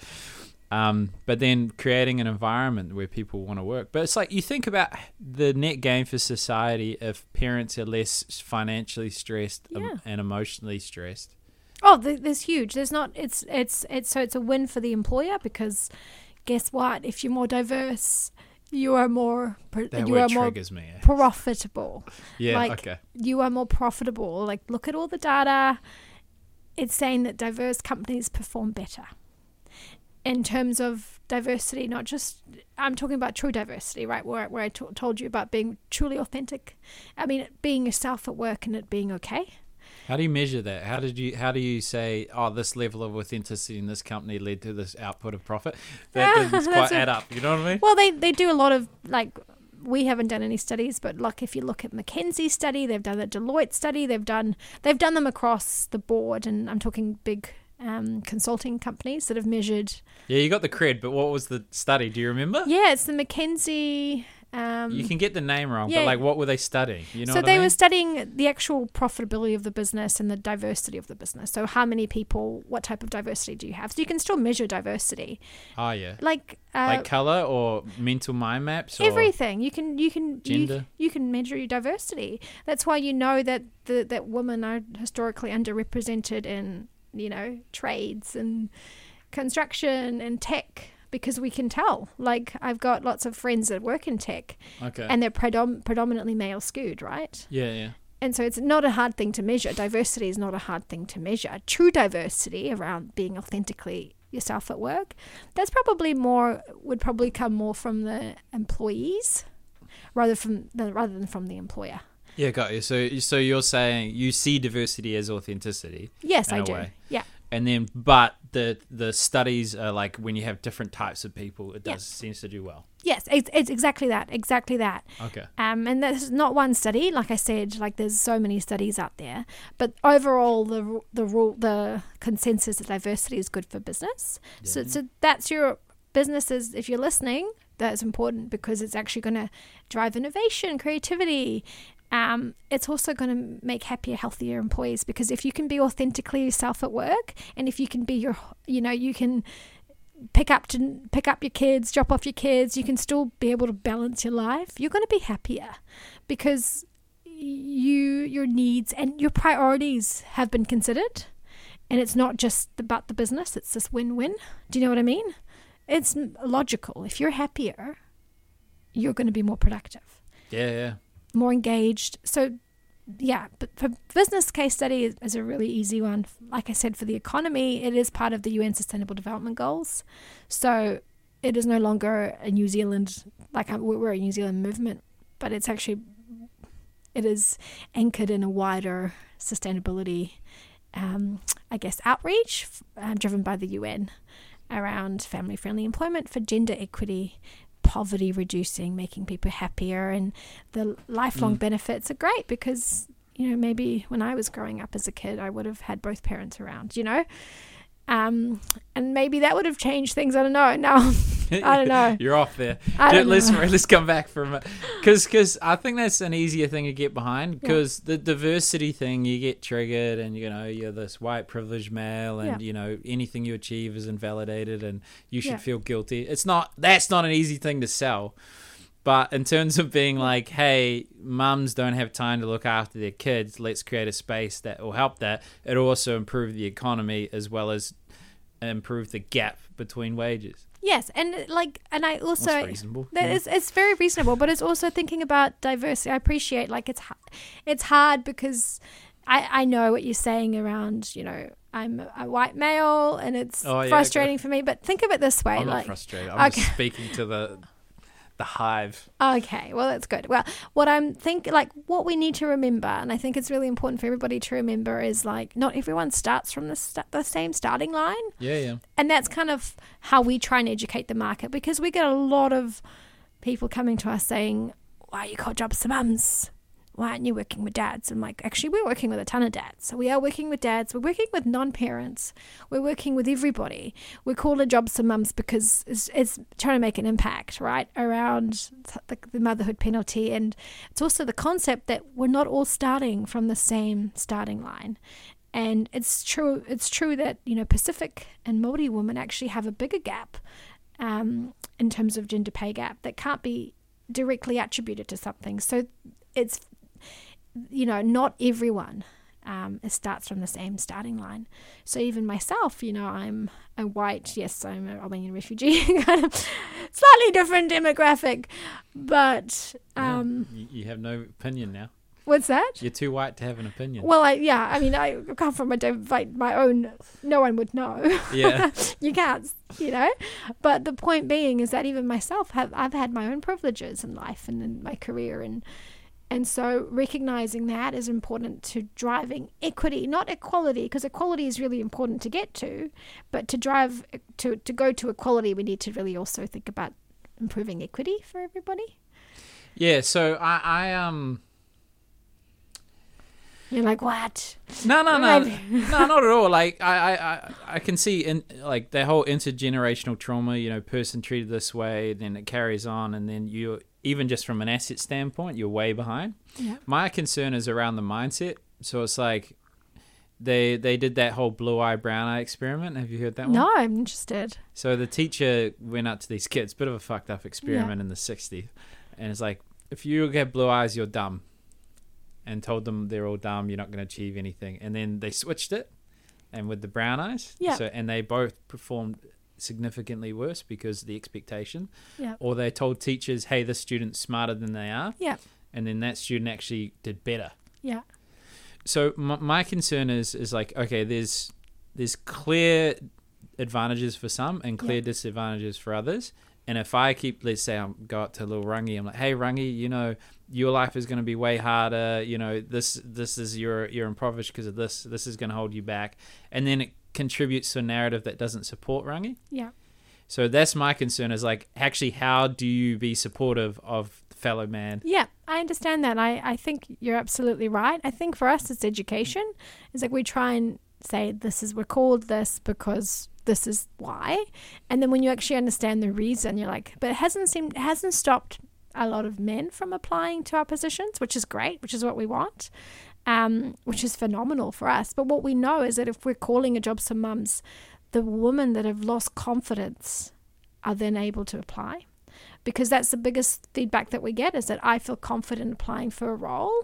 But then creating an environment where people want to work. But it's like, you think about the net gain for society if parents are less financially stressed and emotionally stressed. Oh, there's huge. There's not. It's a win for the employer, because guess what? If you're more diverse, you are more triggers me. Profitable. Yeah, like, okay. You are more profitable. Like, look at all the data. It's saying that diverse companies perform better in terms of diversity. Not just, I'm talking about true diversity, right? Where I told you about being truly authentic. I mean, being yourself at work and it being okay. How do you measure that? How do you say, oh, this level of authenticity in this company led to this output of profit? That doesn't quite add up. You know what I mean? Well, they do a lot of, like, we haven't done any studies, but like if you look at McKinsey study, they've done a Deloitte study, they've done them across the board, and I'm talking big consulting companies that have measured. Yeah, you got the cred, but what was the study? Do you remember? Yeah, it's the McKinsey. You can get the name wrong, but like, what were they studying? You know, so they were studying the actual profitability of the business and the diversity of the business. So how many people, what type of diversity do you have? So you can still measure diversity. Oh yeah. Like color or mental mind maps. Or everything. You can gender. You can measure your diversity. That's why you know that that women are historically underrepresented in, you know, trades and construction and tech. Because we can tell. Like, I've got lots of friends that work in tech. Okay. And they're predominantly male skewed, right? Yeah. And so it's not a hard thing to measure. Diversity is not a hard thing to measure. True diversity around being authentically yourself at work, would probably come more from the employees rather than from the employer. Yeah, got you. So you're saying you see diversity as authenticity? Yes, in I a do. way. Yeah. And then, but the studies are like when you have different types of people, it seems to do well. Yes, it's exactly that. Okay. And that's not one study. Like I said, like there's so many studies out there. But overall, the consensus that diversity is good for business. Yeah. So that's your businesses. If you're listening, that's important because it's actually going to drive innovation, creativity. It's also going to make happier, healthier employees because if you can be authentically yourself at work, and if you can be you can pick up your kids, drop off your kids, you can still be able to balance your life. You're going to be happier because your needs and your priorities have been considered, and it's not just about the business. It's this win-win. Do you know what I mean? It's logical. If you're happier, you're going to be more productive. Yeah. More engaged. So yeah, but for business case study is a really easy one. Like I said, for the economy, it is part of the UN Sustainable Development Goals. So it is no longer a New Zealand, we're a New Zealand movement, but it is anchored in a wider sustainability, outreach driven by the UN around family-friendly employment for gender equity, poverty reducing, making people happier, and the lifelong benefits are great because maybe when I was growing up as a kid I would have had both parents around, and maybe that would have changed things. I don't know. Now I don't know. You're off there. Let's come back for a minute because I think that's an easier thing to get behind because the diversity thing, you get triggered and you're this white privileged male and anything you achieve is invalidated and you should feel guilty. That's not an easy thing to sell. But in terms of being like, hey, mums don't have time to look after their kids, let's create a space that will help that. It'll also improve the economy as well as improve the gap between wages. Yes, and I also That's reasonable. It's very reasonable, but it's also thinking about diversity. I appreciate it's hard because I know what you're saying around I'm a white male and it's frustrating for me. But think of it this way: I'm not frustrated. I'm just speaking to the hive. Okay, well that's good. Well, what I'm thinking, what we need to remember, and I think it's really important for everybody to remember, is not everyone starts from the same starting line. Yeah. And that's kind of how we try and educate the market because we get a lot of people coming to us saying, "Why are you called Jobs for Mums? Why aren't you working with dads?" And actually, we're working with a ton of dads. So we are working with dads. We're working with non-parents. We're working with everybody. We call it Jobs for Mums because it's trying to make an impact, right, around the motherhood penalty. And it's also the concept that we're not all starting from the same starting line. And it's true that, Pacific and Māori women actually have a bigger gap in terms of gender pay gap that can't be directly attributed to something. So it's not everyone starts from the same starting line. So even myself, I'm a white, yes, I'm a Romanian refugee, kind of slightly different demographic, but you have no opinion now. What's that? You're too white to have an opinion. Well, I come from my own. No one would know. Yeah, you can't, But the point being is that even myself, I've had my own privileges in life and in my career, and so recognizing that is important to driving equity, not equality, because equality is really important to get to, but to drive to go to equality, we need to really also think about improving equity for everybody. Yeah. So I You're like, what? No, not at all. I can see the whole intergenerational trauma. Person treated this way, then it carries on, and then you. Even just from an asset standpoint, you're way behind. Yeah. My concern is around the mindset. So it's like they did that whole blue eye, brown eye experiment. Have you heard that one? No, I'm interested. So the teacher went up to these kids, bit of a fucked up experiment in the 60s. And it's like, if you have blue eyes, you're dumb. And told them they're all dumb, you're not going to achieve anything. And then they switched it. And with the brown eyes. Yeah. And they both performed significantly worse because of the expectation. Yeah. Or they told teachers, hey, this student's smarter than they are. Yeah. And then that student actually did better. Yeah. So my concern is like, okay, there's clear advantages for some and clear disadvantages for others. And if I keep, let's say I go up to little Rangi, I'm like, hey Rangi, you know, your life is going to be way harder. You know, this is you're impoverished because of this. This is going to hold you back. And then it contributes to a narrative that doesn't support Rangi. Yeah. So that's my concern, is like, actually, how do you be supportive of fellow man? Yeah, I understand that. I think you're absolutely right. I think for us, it's education. It's like we try and say we're called this because this is why. And then when you actually understand the reason, you're like, but it hasn't stopped a lot of men from applying to our positions, which is great, which is what we want, which is phenomenal for us. But what we know is that if we're calling a Jobs for Mums, the women that have lost confidence are then able to apply, because that's the biggest feedback that we get, is that I feel confident applying for a role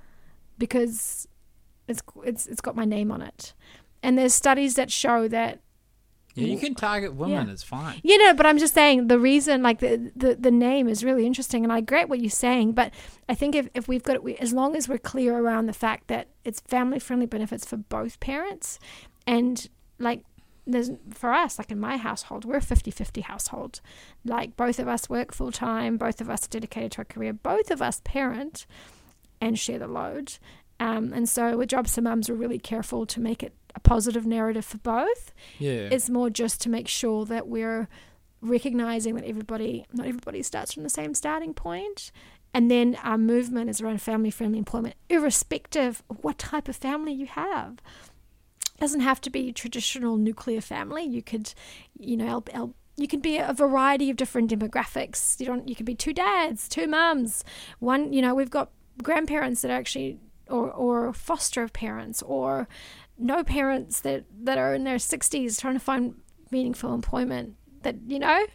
because it's got my name on it. And there's studies that show that. Yeah, you can target women, it's fine. You know, but I'm just saying the reason, like the name is really interesting, and I get what you're saying, but I think if we've got it, as long as we're clear around the fact that it's family-friendly benefits for both parents, and like for us, like in my household, we're a 50-50 household. Like both of us work full-time, both of us are dedicated to our career, both of us parent and share the load. And so with Jobs for Mums, we're really careful to make it a positive narrative for both. Yeah. It's more just to make sure that we're recognizing that not everybody starts from the same starting point. And then our movement is around family-friendly employment, irrespective of what type of family you have. It doesn't have to be traditional nuclear family. You could, you know, you can be a variety of different demographics. You could be 2 dads, 2 mums. One, you know, we've got grandparents that are actually, or foster parents, or no parents that are in their 60s trying to find meaningful employment, that, you know.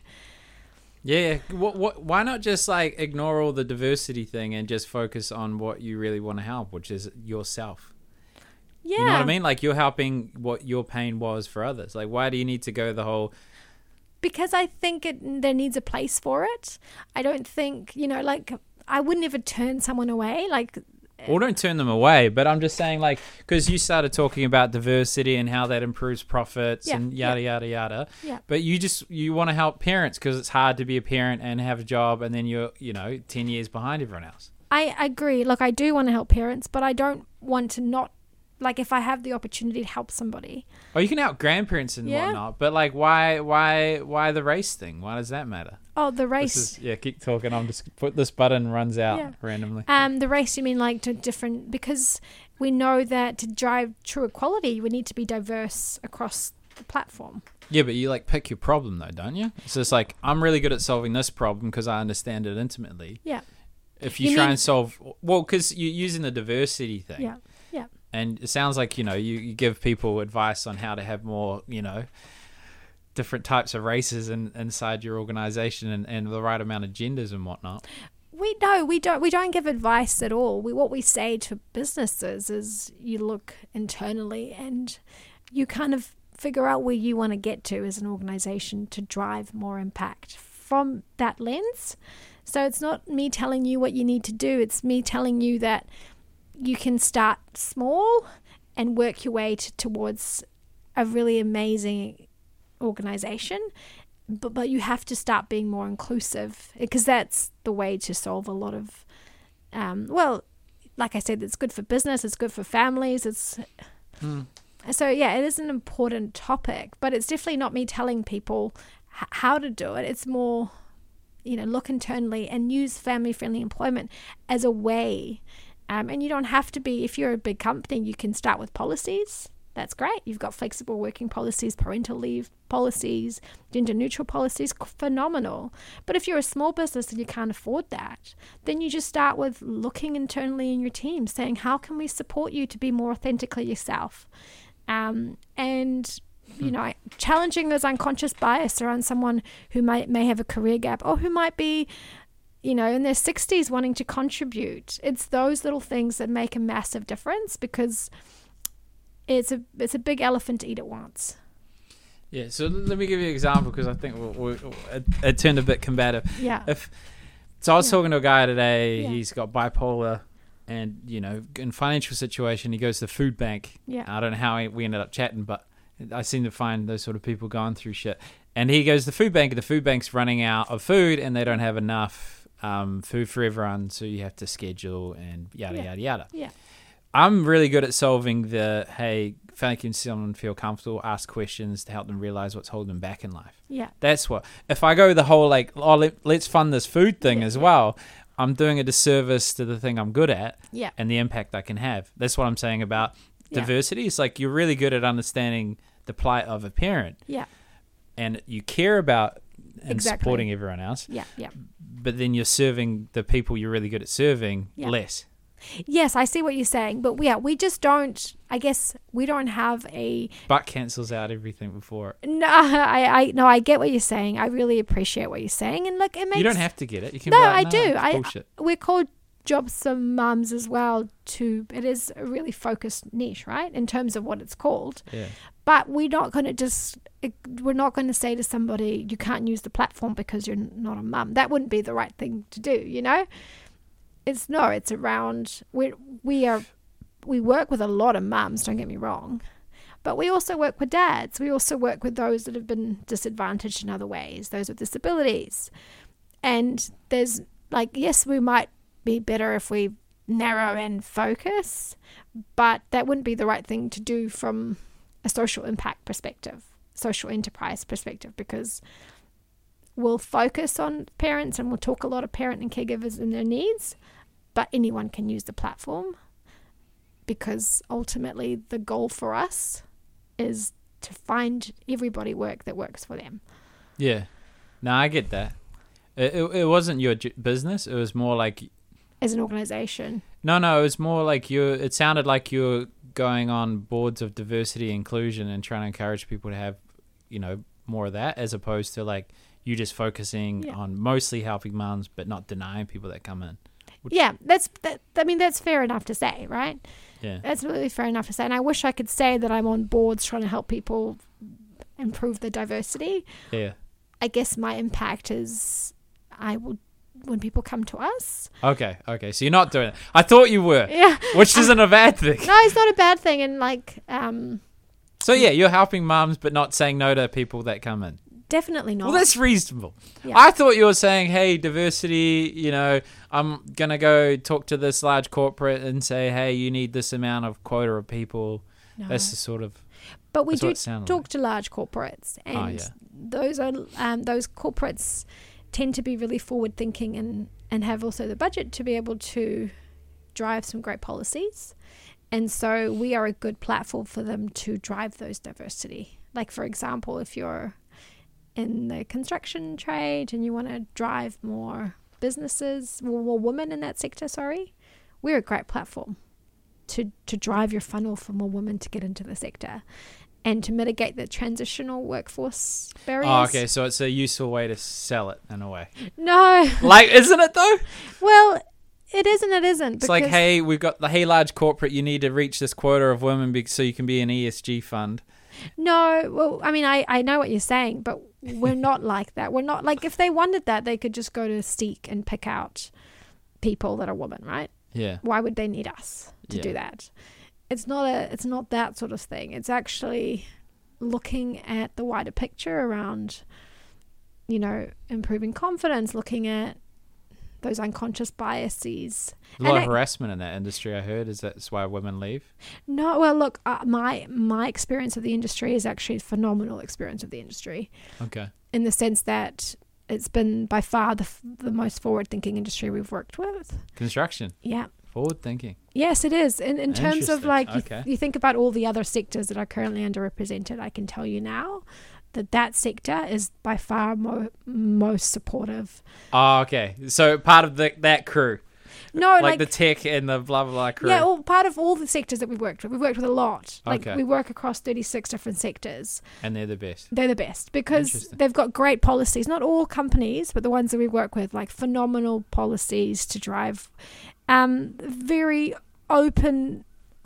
Yeah, why not just like ignore all the diversity thing and just focus on what you really want to help, which is yourself? Yeah. You know what I mean? Like, you're helping what your pain was for others. Like, why do you need to go the whole... Because I think there needs a place for it. I don't think, you know, like, I wouldn't ever turn someone away. Like... Well, don't turn them away, but I'm just saying, like, because you started talking about diversity and how that improves profits and yada, yada, yada. Yeah. But you want to help parents because it's hard to be a parent and have a job, and then you're, 10 years behind everyone else. I agree. Look, I do want to help parents, but I don't want to not, like, if I have the opportunity to help somebody. Oh, you can help grandparents and whatnot, but, like, why the race thing? Why does that matter? Oh, the race. Keep talking. I'm just put this button runs out randomly. The race, you mean like to different, because we know that to drive true equality, we need to be diverse across the platform. Yeah, but you like pick your problem though, don't you? So it's like, I'm really good at solving this problem because I understand it intimately. Yeah. If you try and solve, well, because you're using the diversity thing. Yeah. Yeah. And it sounds like, you give people advice on how to have more, different types of races inside your organization and the right amount of genders and whatnot. We don't give advice at all. What we say to businesses is you look internally and you kind of figure out where you want to get to as an organization to drive more impact from that lens. So it's not me telling you what you need to do. It's me telling you that you can start small and work your way towards a really amazing organization, but you have to start being more inclusive, because that's the way to solve a lot of like I said, it's good for business, it's good for families, so it is an important topic, but it's definitely not me telling people how to do it. It's more, look internally and use family-friendly employment as a way, and you don't have to be, if you're a big company, you can start with policies. That's great. You've got flexible working policies, parental leave policies, gender neutral policies, phenomenal. But if you're a small business and you can't afford that, then you just start with looking internally in your team, saying, how can we support you to be more authentically yourself? And challenging those unconscious bias around someone who may have a career gap, or who might be, in their 60s wanting to contribute. It's those little things that make a massive difference, because it's a big elephant to eat at once. Yeah, so let me give you an example, because I think it turned a bit combative. Yeah. So I was talking to a guy today. Yeah. He's got bipolar, and in financial situation, he goes to the food bank. Yeah. I don't know how we ended up chatting, but I seem to find those sort of people going through shit. And he goes to the food bank, and the food bank's running out of food, and they don't have enough food for everyone, so you have to schedule and yada yada yada. Yeah. I'm really good at solving making someone feel comfortable, ask questions to help them realize what's holding them back in life. Yeah. That's what. If I go the whole let's fund this food thing as well, I'm doing a disservice to the thing I'm good at and the impact I can have. That's what I'm saying about diversity. It's like you're really good at understanding the plight of a parent. Yeah. And you care about and supporting everyone else. Yeah, yeah. But then you're serving the people you're really good at serving less. Yes, I see what you're saying. But we just don't, I guess we don't have a... But cancels out everything before. No, I get what you're saying. I really appreciate what you're saying. And look, it makes... You don't have to get it. You can. No, be like, I do. Bullshit. We're called Jobs for Mums as well. It is a really focused niche, right? In terms of what it's called. Yeah. But we're not going to say to somebody, you can't use the platform because you're not a mum. That wouldn't be the right thing to do, It's around, we work with a lot of mums, don't get me wrong. But we also work with dads. We also work with those that have been disadvantaged in other ways, those with disabilities. And there's yes, we might be better if we narrow and focus, but that wouldn't be the right thing to do from a social impact perspective, social enterprise perspective, because we'll focus on parents and we'll talk a lot of parent and caregivers and their needs, but anyone can use the platform, because ultimately the goal for us is to find everybody work that works for them. Yeah. No, I get that. It wasn't your business. It was more like... As an organization. No, it was more like it sounded like you're going on boards of diversity inclusion and trying to encourage people to have, more of that, as opposed to you just focusing on mostly helping moms but not denying people that come in. That's fair enough to say, right? Yeah. That's really fair enough to say. And I wish I could say that I'm on boards trying to help people improve the diversity. Yeah. I guess my impact is when people come to us. Okay. So you're not doing it. I thought you were. Yeah. Which isn't a bad thing. No, it's not a bad thing. And So you're helping mums but not saying no to people that come in. Definitely not. Well, that's reasonable. Yeah. I thought you were saying, hey, diversity, I'm going to go talk to this large corporate and say, hey, you need this amount of quota of people. No. That's the sort of... But we do talk to large corporates. And those corporates tend to be really forward-thinking and have also the budget to be able to drive some great policies. And so we are a good platform for them to drive those diversity. Like, for example, if you're in the construction trade and you want to drive more women in that sector, we're a great platform to drive your funnel for more women to get into the sector and to mitigate the transitional workforce barriers. Oh, okay, so it's a useful way to sell it in a way. No. Isn't it though? Well, it is and it isn't. It's like, hey, we've got the large corporate, you need to reach this quota of women so you can be an ESG fund. No, well, I mean, I know what you're saying, but we're not like that. We're not if they wanted that, they could just go to Seek and pick out people that are women, right? Yeah. Why would they need us to do that? It's not that sort of thing. It's actually looking at the wider picture around, improving confidence, looking at those unconscious biases. A lot of harassment in that industry, I heard. Is that why women leave? No, well, look, my experience of the industry is actually a phenomenal experience of the industry. Okay. In the sense that it's been by far the most forward-thinking industry we've worked with. Construction. Yeah. Forward thinking. Yes, it is. In terms of okay. you think about all the other sectors that are currently underrepresented, I can tell you now that sector is by far most supportive. Oh, okay. So part of that crew. No, like the tech and the blah, blah, blah crew. Yeah, part of all the sectors that we've worked with. We've worked with a lot. Okay. We work across 36 different sectors. And they're the best. They're the best because they've got great policies. Not all companies, but the ones that we work with, phenomenal policies to drive very openly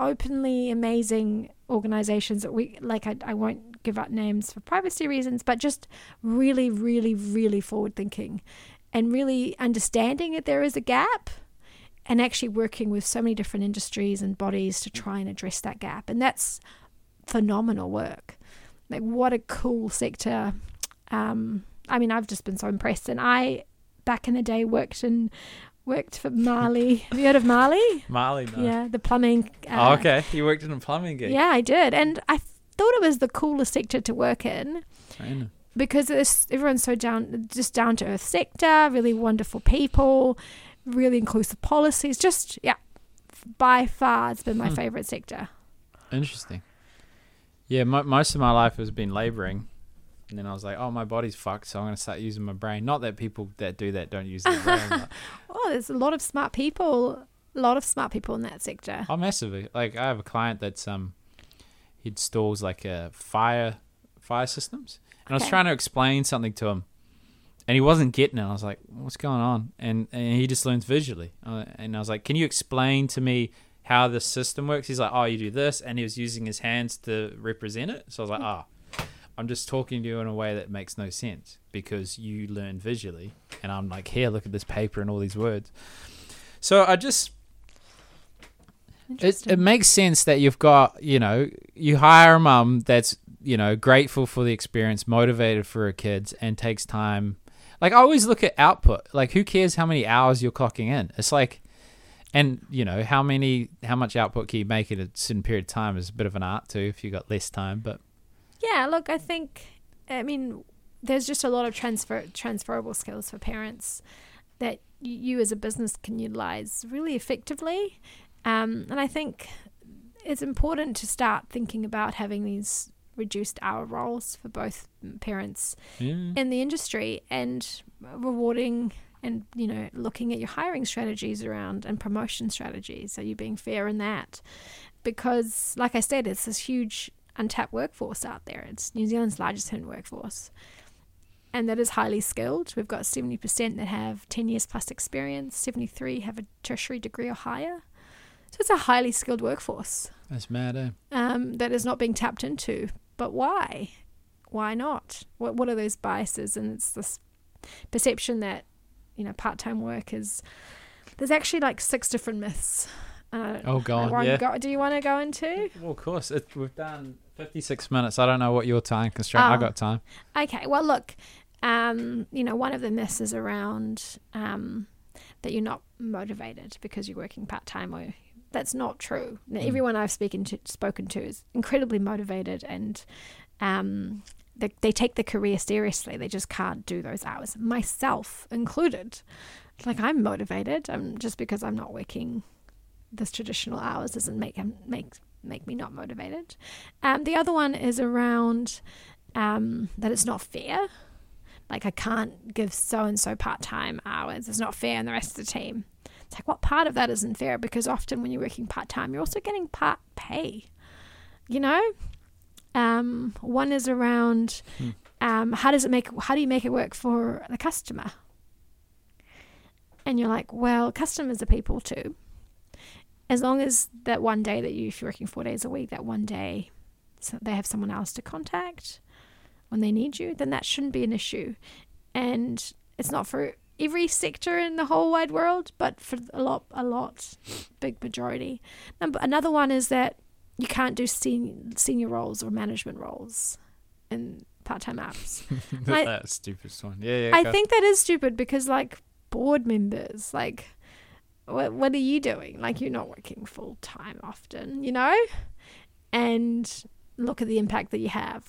amazing organizations that we I won't give out names for privacy reasons, but just really, really, really forward thinking and really understanding that there is a gap and actually working with so many different industries and bodies to try and address that gap. And that's phenomenal work. Like, what a cool sector. I mean, I've just been so impressed. And I, back in the day, worked for Marley. Have you heard of Marley? Marley, no. Yeah, the plumbing. Oh, okay. You worked in a plumbing gig. Yeah, I did. And I thought it was the coolest sector to work in. I know. Because everyone's so down to earth sector, really wonderful people, really inclusive policies. Just, yeah, by far, it's been my favorite sector. Interesting. Yeah, most of my life has been labouring. And then I was like, oh, my body's fucked, so I'm going to start using my brain. Not that people that do that don't use their brain. But Oh, there's a lot of smart people in that sector. oh, massively. Like, I have a client that's he installs like fire systems. And I was trying to explain something to him, and he wasn't getting it. I was like, what's going on? And he just learns visually. And I was like, can you explain to me how the system works? He's like, oh, you do this. And he was using his hands to represent it. So I was like, I'm just talking to you in a way that makes no sense because you learn visually. And I'm like, here, look at this paper and all these words. So I just... It makes sense that you've got, you hire a mum that's, grateful for the experience, motivated for her kids, and takes time. Like, I always look at output. Like, who cares how many hours you're clocking in? It's like, and, how much output can you make in a certain period of time is a bit of an art too if you got less time. But yeah, look, I mean, there's just a lot of transferable skills for parents that you as a business can utilize really effectively. And I think it's important to start thinking about having these reduced hour roles for both parents in the industry, and rewarding and, looking at your hiring strategies around and promotion strategies. Are you being fair in that? Because, like I said, it's this huge untapped workforce out there. It's New Zealand's largest hidden workforce. And that is highly skilled. We've got 70% that have 10 years plus experience, 73 have a tertiary degree or higher. So it's a highly skilled workforce. That's mad, eh? That is not being tapped into. But why? Why not? What are those biases? And it's this perception that, part-time work is... There's actually like 6 different myths. Go on, yeah. Do you want to go into? Well, of course. We've done 56 minutes. I don't know what your time constraint. I got time. Okay. Well, look, one of the myths is around that you're not motivated because you're working part-time, or that's not true. Now, everyone I've spoken to is incredibly motivated, and they take the career seriously. They just can't do those hours, myself included. Like, I'm motivated. Just because I'm not working this traditional hours doesn't make me not motivated. The other one is around that it's not fair. Like, I can't give so-and-so part-time hours. It's not fair, and the rest of the team. It's like, what part of that isn't fair? Because often when you're working part-time, you're also getting part pay. One is around how do you make it work for the customer? And you're like, well, customers are people too. As long as that one day that if you're working 4 days a week, that one day so they have someone else to contact when they need you, then that shouldn't be an issue. And it's not for every sector in the whole wide world, but for a lot, big majority. Another one is that you can't do senior roles or management roles in part-time hours. That's a stupid one. Yeah. I think that is stupid because, like, board members, like, what are you doing? Like, you're not working full-time often, and look at the impact that you have.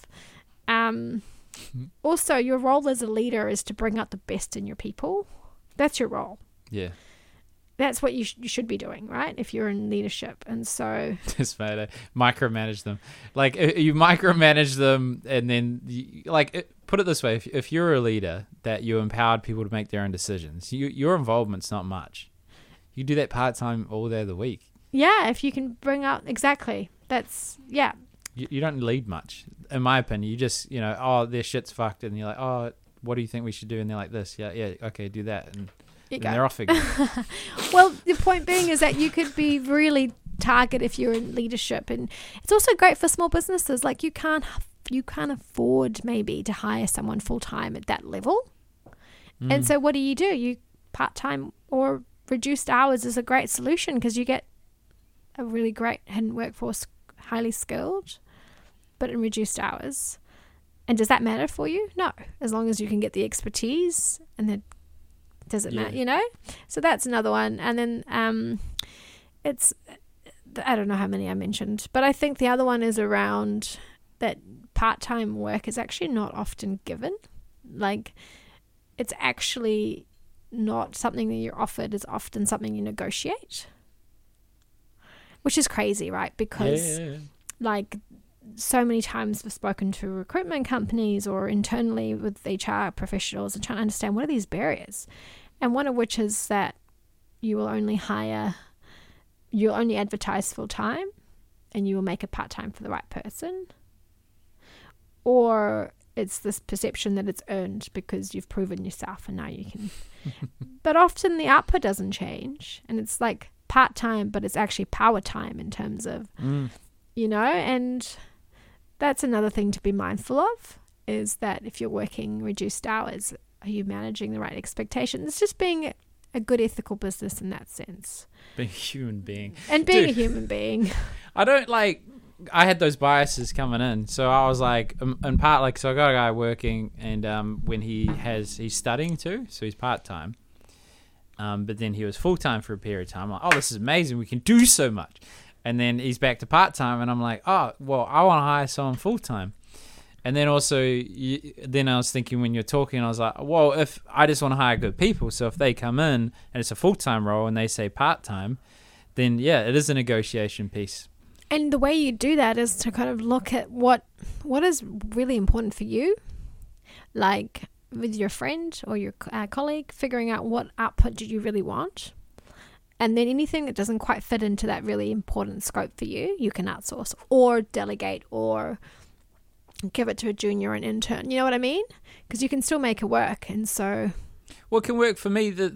Also, your role as a leader is to bring out the best in your people. That's your role. Yeah. That's what you should be doing, right? If you're in leadership. And so... Just micromanage them. Like, you micromanage them, and then, put it this way. If you're a leader, that you empowered people to make their own decisions, your involvement's not much. You do that part-time all day of the week. Yeah, if you can bring out... Exactly. That's... Yeah. You don't lead much, in my opinion. You just, their shit's fucked, and you're like, oh, what do you think we should do? And they're like this. Yeah, okay, do that. And they're off again. Well, the point being is that you could be really target if you're in leadership, and it's also great for small businesses. Like, you can't afford maybe to hire someone full-time at that level. And so what do? You part-time or reduced hours is a great solution because you get a really great hidden workforce, highly skilled, but in reduced hours. And does that matter for you? No, as long as you can get the expertise, and then does it matter, you know? So that's another one. And then it's, I don't know how many I mentioned, but I think the other one is around that part-time work is actually not often given. Like, it's actually not something that you're offered, it's often something you negotiate, which is crazy, right? Because like, so many times we've spoken to recruitment companies or internally with HR professionals and trying to understand what are these barriers, and one of which is that you'll only advertise full time and you will make it part time for the right person, or it's this perception that it's earned because you've proven yourself and now you can. But often the output doesn't change, and it's like part time, but it's actually power time in terms of, you know, and that's another thing to be mindful of, is that if you're working reduced hours, are you managing the right expectations? It's just being a good ethical business in that sense. Being a human being. And being a human being. I had those biases coming in. So I was like, in part, like, so I got a guy working, and when he's studying too, so he's part-time. But then he was full-time for a period of time. I'm like, oh, this is amazing. We can do so much. And then he's back to part-time, and I'm like, oh, well, I want to hire someone full-time. And then also, then I was thinking when you're talking, I was like, well, if I just want to hire good people, so if they come in and it's a full-time role and they say part-time, then yeah, it is a negotiation piece. And the way you do that is to kind of look at what is really important for you, like with your friend or your colleague, figuring out what output do you really want. And then anything that doesn't quite fit into that really important scope for you, you can outsource or delegate or give it to a junior or an intern. You know what I mean? Because you can still make it work. And so, what can work for me, the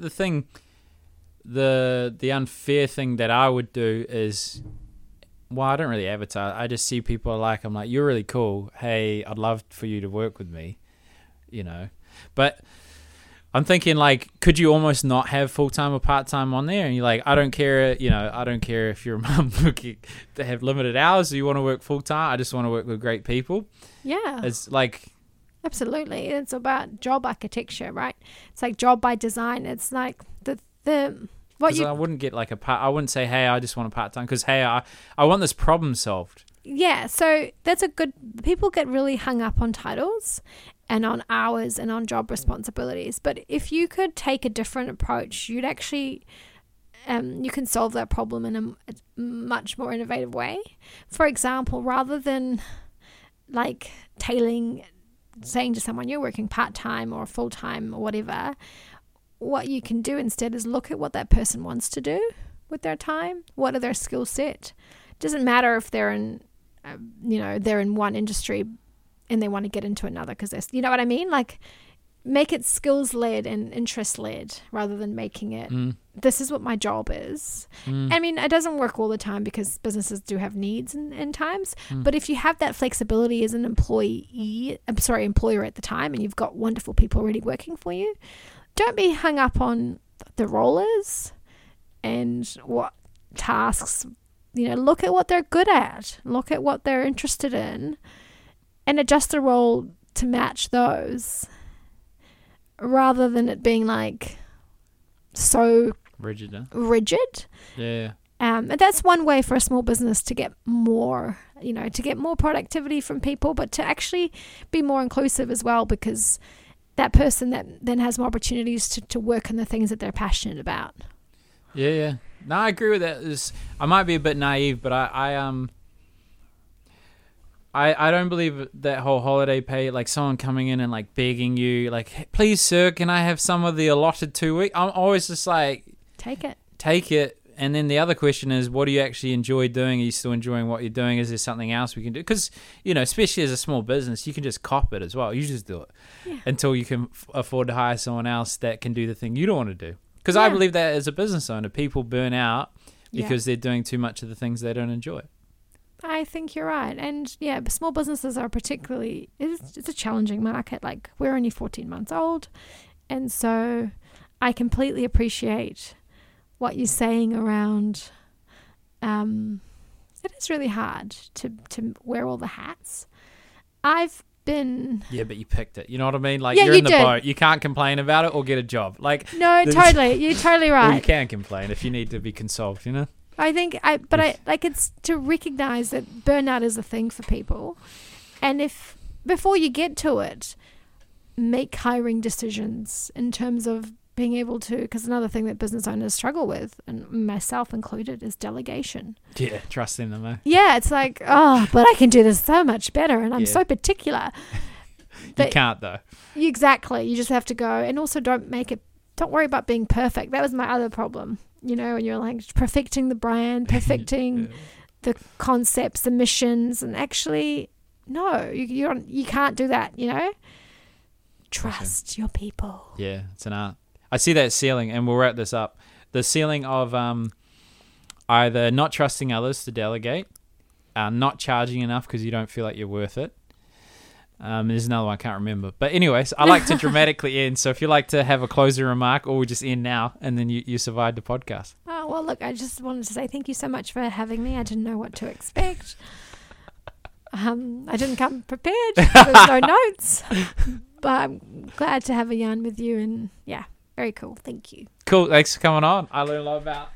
unfair thing that I would do is, well, I don't really advertise. I just see people I'm like, you're really cool. Hey, I'd love for you to work with me, you know. But I'm thinking, like, could you almost not have full-time or part-time on there? And you're like, I don't care, you know, I don't care if you're a mum looking to have limited hours or you want to work full-time. I just want to work with great people. Yeah. It's like... Absolutely. It's about job architecture, right? It's like job by design. It's like I wouldn't get like I wouldn't say, hey, I just want a part-time, because, hey, I want this problem solved. Yeah, so that's people get really hung up on titles and on hours and on job responsibilities. But if you could take a different approach, you'd actually, you can solve that problem in a much more innovative way. For example, rather than like saying to someone you're working part-time or full-time or whatever, what you can do instead is look at what that person wants to do with their time. What are their skill set? It doesn't matter if they're in, they're in one industry and they want to get into another, because they're, you know what I mean? Like, make it skills-led and interest-led rather than making it, this is what my job is. I mean, it doesn't work all the time because businesses do have needs in times. But if you have that flexibility as an employer at the time, and you've got wonderful people already working for you, don't be hung up on the rollers and what tasks, look at what they're good at, look at what they're interested in, and adjust the role to match those, rather than it being like so rigid. Yeah. And that's one way for a small business to get more, to get more productivity from people, but to actually be more inclusive as well, because that person that then has more opportunities to work on the things that they're passionate about. Yeah. No, I agree with that. I might be a bit naive, but I don't believe that whole holiday pay, like someone coming in and like begging you, like, hey, please sir, can I have some of the allotted 2 weeks? I'm always just like, take it. And then the other question is, what do you actually enjoy doing? Are you still enjoying what you're doing? Is there something else we can do? Because, especially as a small business, you can just cop it as well. You just do it until you can afford to hire someone else that can do the thing you don't want to do. Because I believe that as a business owner, people burn out because they're doing too much of the things they don't enjoy. I think you're right. And small businesses are particularly, it's a challenging market. Like, we're only 14 months old. And so I completely appreciate what you're saying around it is really hard to wear all the hats. I've been... Yeah, but you picked it. You know what I mean? Like, Yeah, you're you in the did. boat. You can't complain about it or get a job. Like, No, totally. You're totally well, you right. can complain if you need to be consoled, you know? I think it's to recognize that burnout is a thing for people. And if before you get to it, make hiring decisions in terms of being able to, because another thing that business owners struggle with, and myself included, is delegation. Yeah, trust in them, eh? Yeah, it's like, oh, but I can do this so much better, and I'm Yeah. so particular. You But- can't, though. Exactly. You just have to go. And also don't worry about being perfect. That was my other problem. You know, and you're like perfecting the brand, perfecting the concepts, the missions, and actually, no, you can't do that, you know? Trust your people. Yeah, it's an art. I see that ceiling, and we'll wrap this up. The ceiling of either not trusting others to delegate, not charging enough because you don't feel like you're worth it. There's another one I can't remember. But anyways, I like to dramatically end. So if you like to have a closing remark, or we just end now, and then you survived the podcast. Oh, well, look, I just wanted to say thank you so much for having me. I didn't know what to expect. I didn't come prepared. There's no notes. But I'm glad to have a yarn with you, and yeah, very cool. Thank you. Cool. Thanks for coming on. I learned a lot about